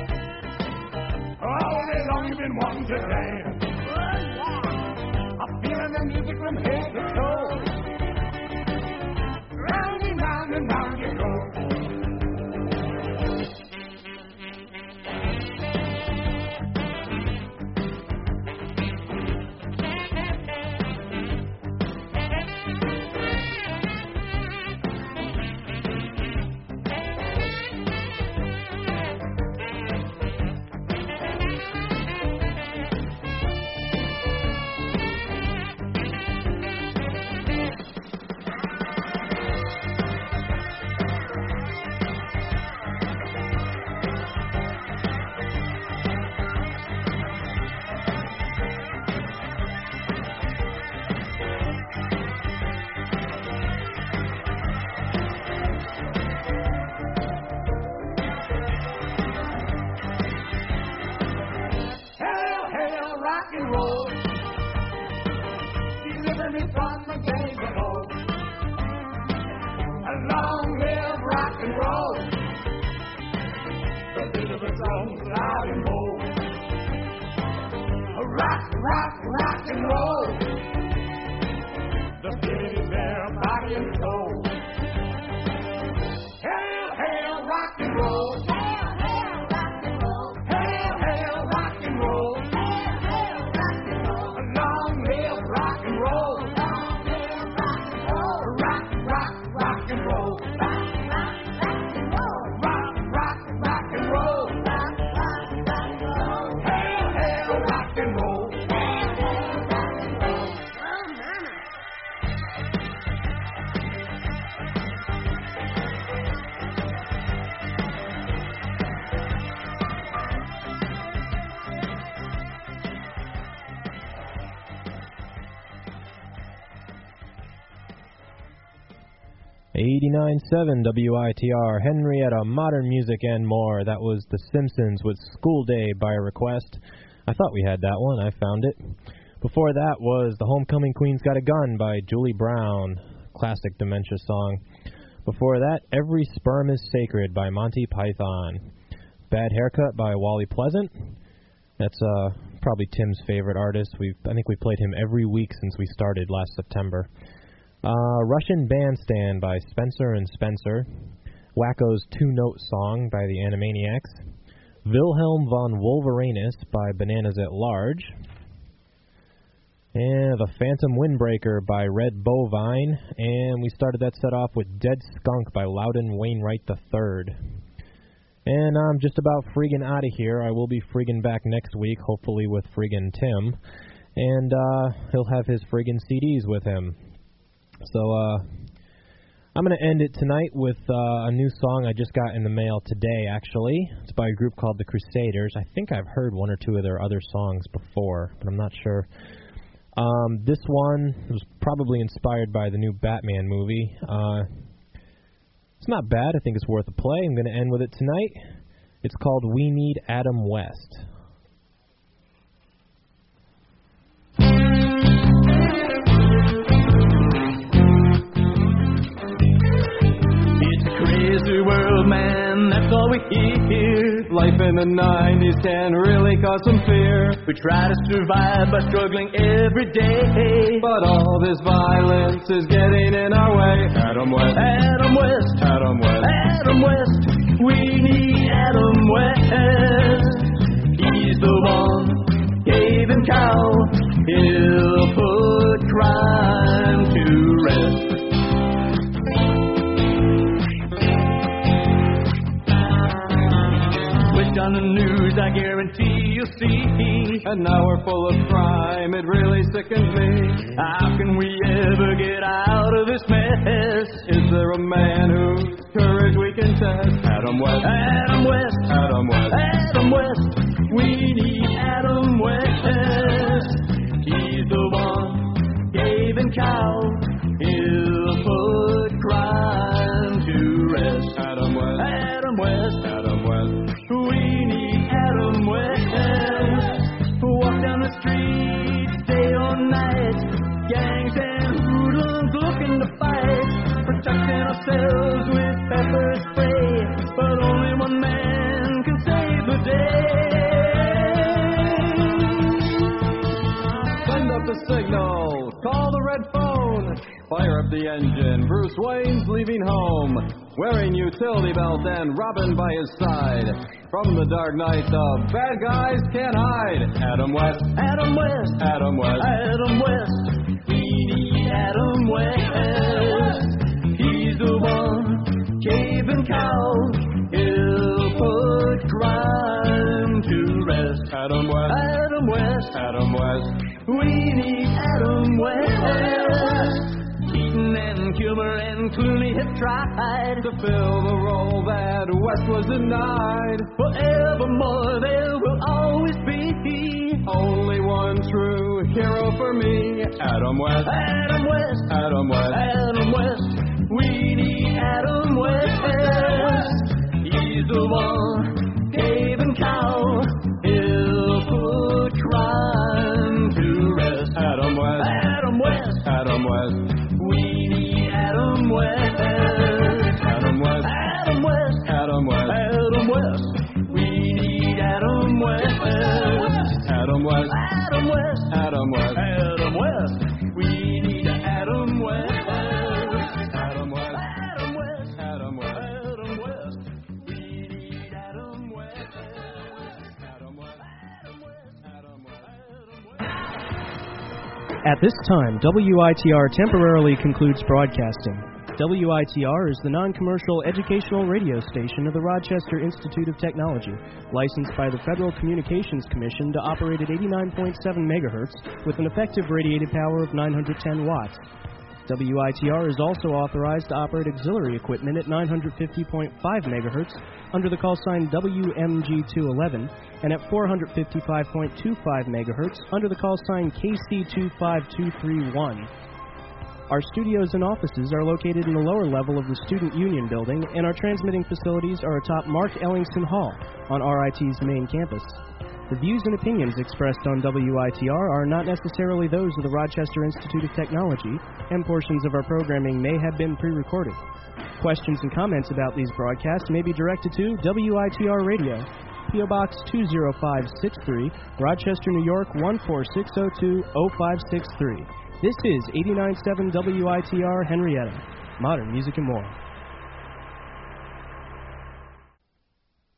All day long you've been wanting to dance. Oh, yeah. I'm feeling the music from head to toe. Round and round and round you go. Rock and roll, deliver me from the days of old. Long live rock and roll, the beat of the drums loud and bold. Rock, rock, rock and roll, the spirit is there, body and soul. Hail, hail, rock and roll. Hail, hail, rock and roll. Hail, hail, rock and roll. Long live rock and roll. Long live rock and roll. Rock, rock, rock and roll. Rock, rock, rock and roll. Rock, rock, rock and roll. Rock, rock, rock and roll. Hail, hail, rock and roll. Hail, hail, rock and roll. Oh, mama. '89.7 WITR, Henrietta, modern music and more. That was The Simpsons with School Day by request. I thought we had that one. I found it. Before that was The Homecoming Queen's Got a Gun by Julie Brown, classic dementia song. Before that, Every Sperm is Sacred by Monty Python. Bad Haircut by Wally Pleasant. That's probably Tim's favorite artist. I think we played him every week since we started last September. Russian Bandstand by Spencer and Spencer. Wacko's Two-Note Song by the Animaniacs. Wilhelm von Wolveranus by Bananas at Large. And The Phantom Windbreaker by Red Bovine. And we started that set off with Dead Skunk by Loudon Wainwright III. And I'm just about friggin' out of here. I will be friggin' back next week, hopefully with friggin' Tim. And he'll have his friggin' CDs with him. So, I'm going to end it tonight with a new song I just got in the mail today, actually. It's by a group called The Crusaders. I think I've heard one or two of their other songs before, but I'm not sure. This one was probably inspired by the new Batman movie. It's not bad. I think it's worth a play. I'm going to end with it tonight. It's called We Need Adam West. Crazy world, man, that's all we hear. Life in the 90s can really cause some fear. We try to survive by struggling every day, but all this violence is getting in our way. Adam West, Adam West, Adam West, Adam West. We need Adam West. He's the one, Gabe and Cow. He'll put crime to rest. On the news, I guarantee you'll see an hour full of crime. It really sickens me. How can we ever get out of this mess? Is there a man who's courage we can test. Adam West, Adam West, Adam West, Adam West. We need Adam West. He's the one, Gabe and Cal. He'll put crime to rest. Adam West, Adam West, Adam West. We need Adam West. Walk down the street, day or night. Gangs and hoodlums looking to fight. Protecting ourselves with pepper spray. But only one man can save the day. Send up the signal. Call the red phone. Fire up the engine. Bruce Wayne's leaving home, wearing utility belt and Robin by his side. From the dark night, the bad guys can't hide. Adam West, Adam West, Adam West, Adam West. We need Adam West. He's the one, Gabe and Cal. He'll put crime to rest. Adam West, Adam West, Adam West. We need Adam West. Keaton and Kilmer and Clooney have tried to fill the role that West was denied. Forevermore there will always be only one true hero for me. Adam West, Adam West, Adam West, Adam West. We need Adam West. He's the one, Dave and Cal. He'll put crime to rest. Adam West, Adam West, Adam West. We need Adam West. Adam West, Adam West, Adam West, Adam West. We need Adam West. Adam West, Adam West, Adam West, Adam West. We need Adam West. Adam West, Adam West, Adam West, Adam West. We need Adam West. Adam West, Adam West, Adam West. At this time, WITR temporarily concludes broadcasting. WITR is the non-commercial educational radio station of the Rochester Institute of Technology, licensed by the Federal Communications Commission to operate at 89.7 megahertz with an effective radiated power of 910 watts. WITR is also authorized to operate auxiliary equipment at 950.5 megahertz under the call sign WMG211 and at 455.25 megahertz under the call sign KC25231. Our studios and offices are located in the lower level of the Student Union Building, and our transmitting facilities are atop Mark Ellingson Hall on RIT's main campus. The views and opinions expressed on WITR are not necessarily those of the Rochester Institute of Technology, and portions of our programming may have been pre-recorded. Questions and comments about these broadcasts may be directed to WITR Radio, P.O. Box 20563, Rochester, New York 14602-0563. This is 89.7 WITR Henrietta. Modern music and more.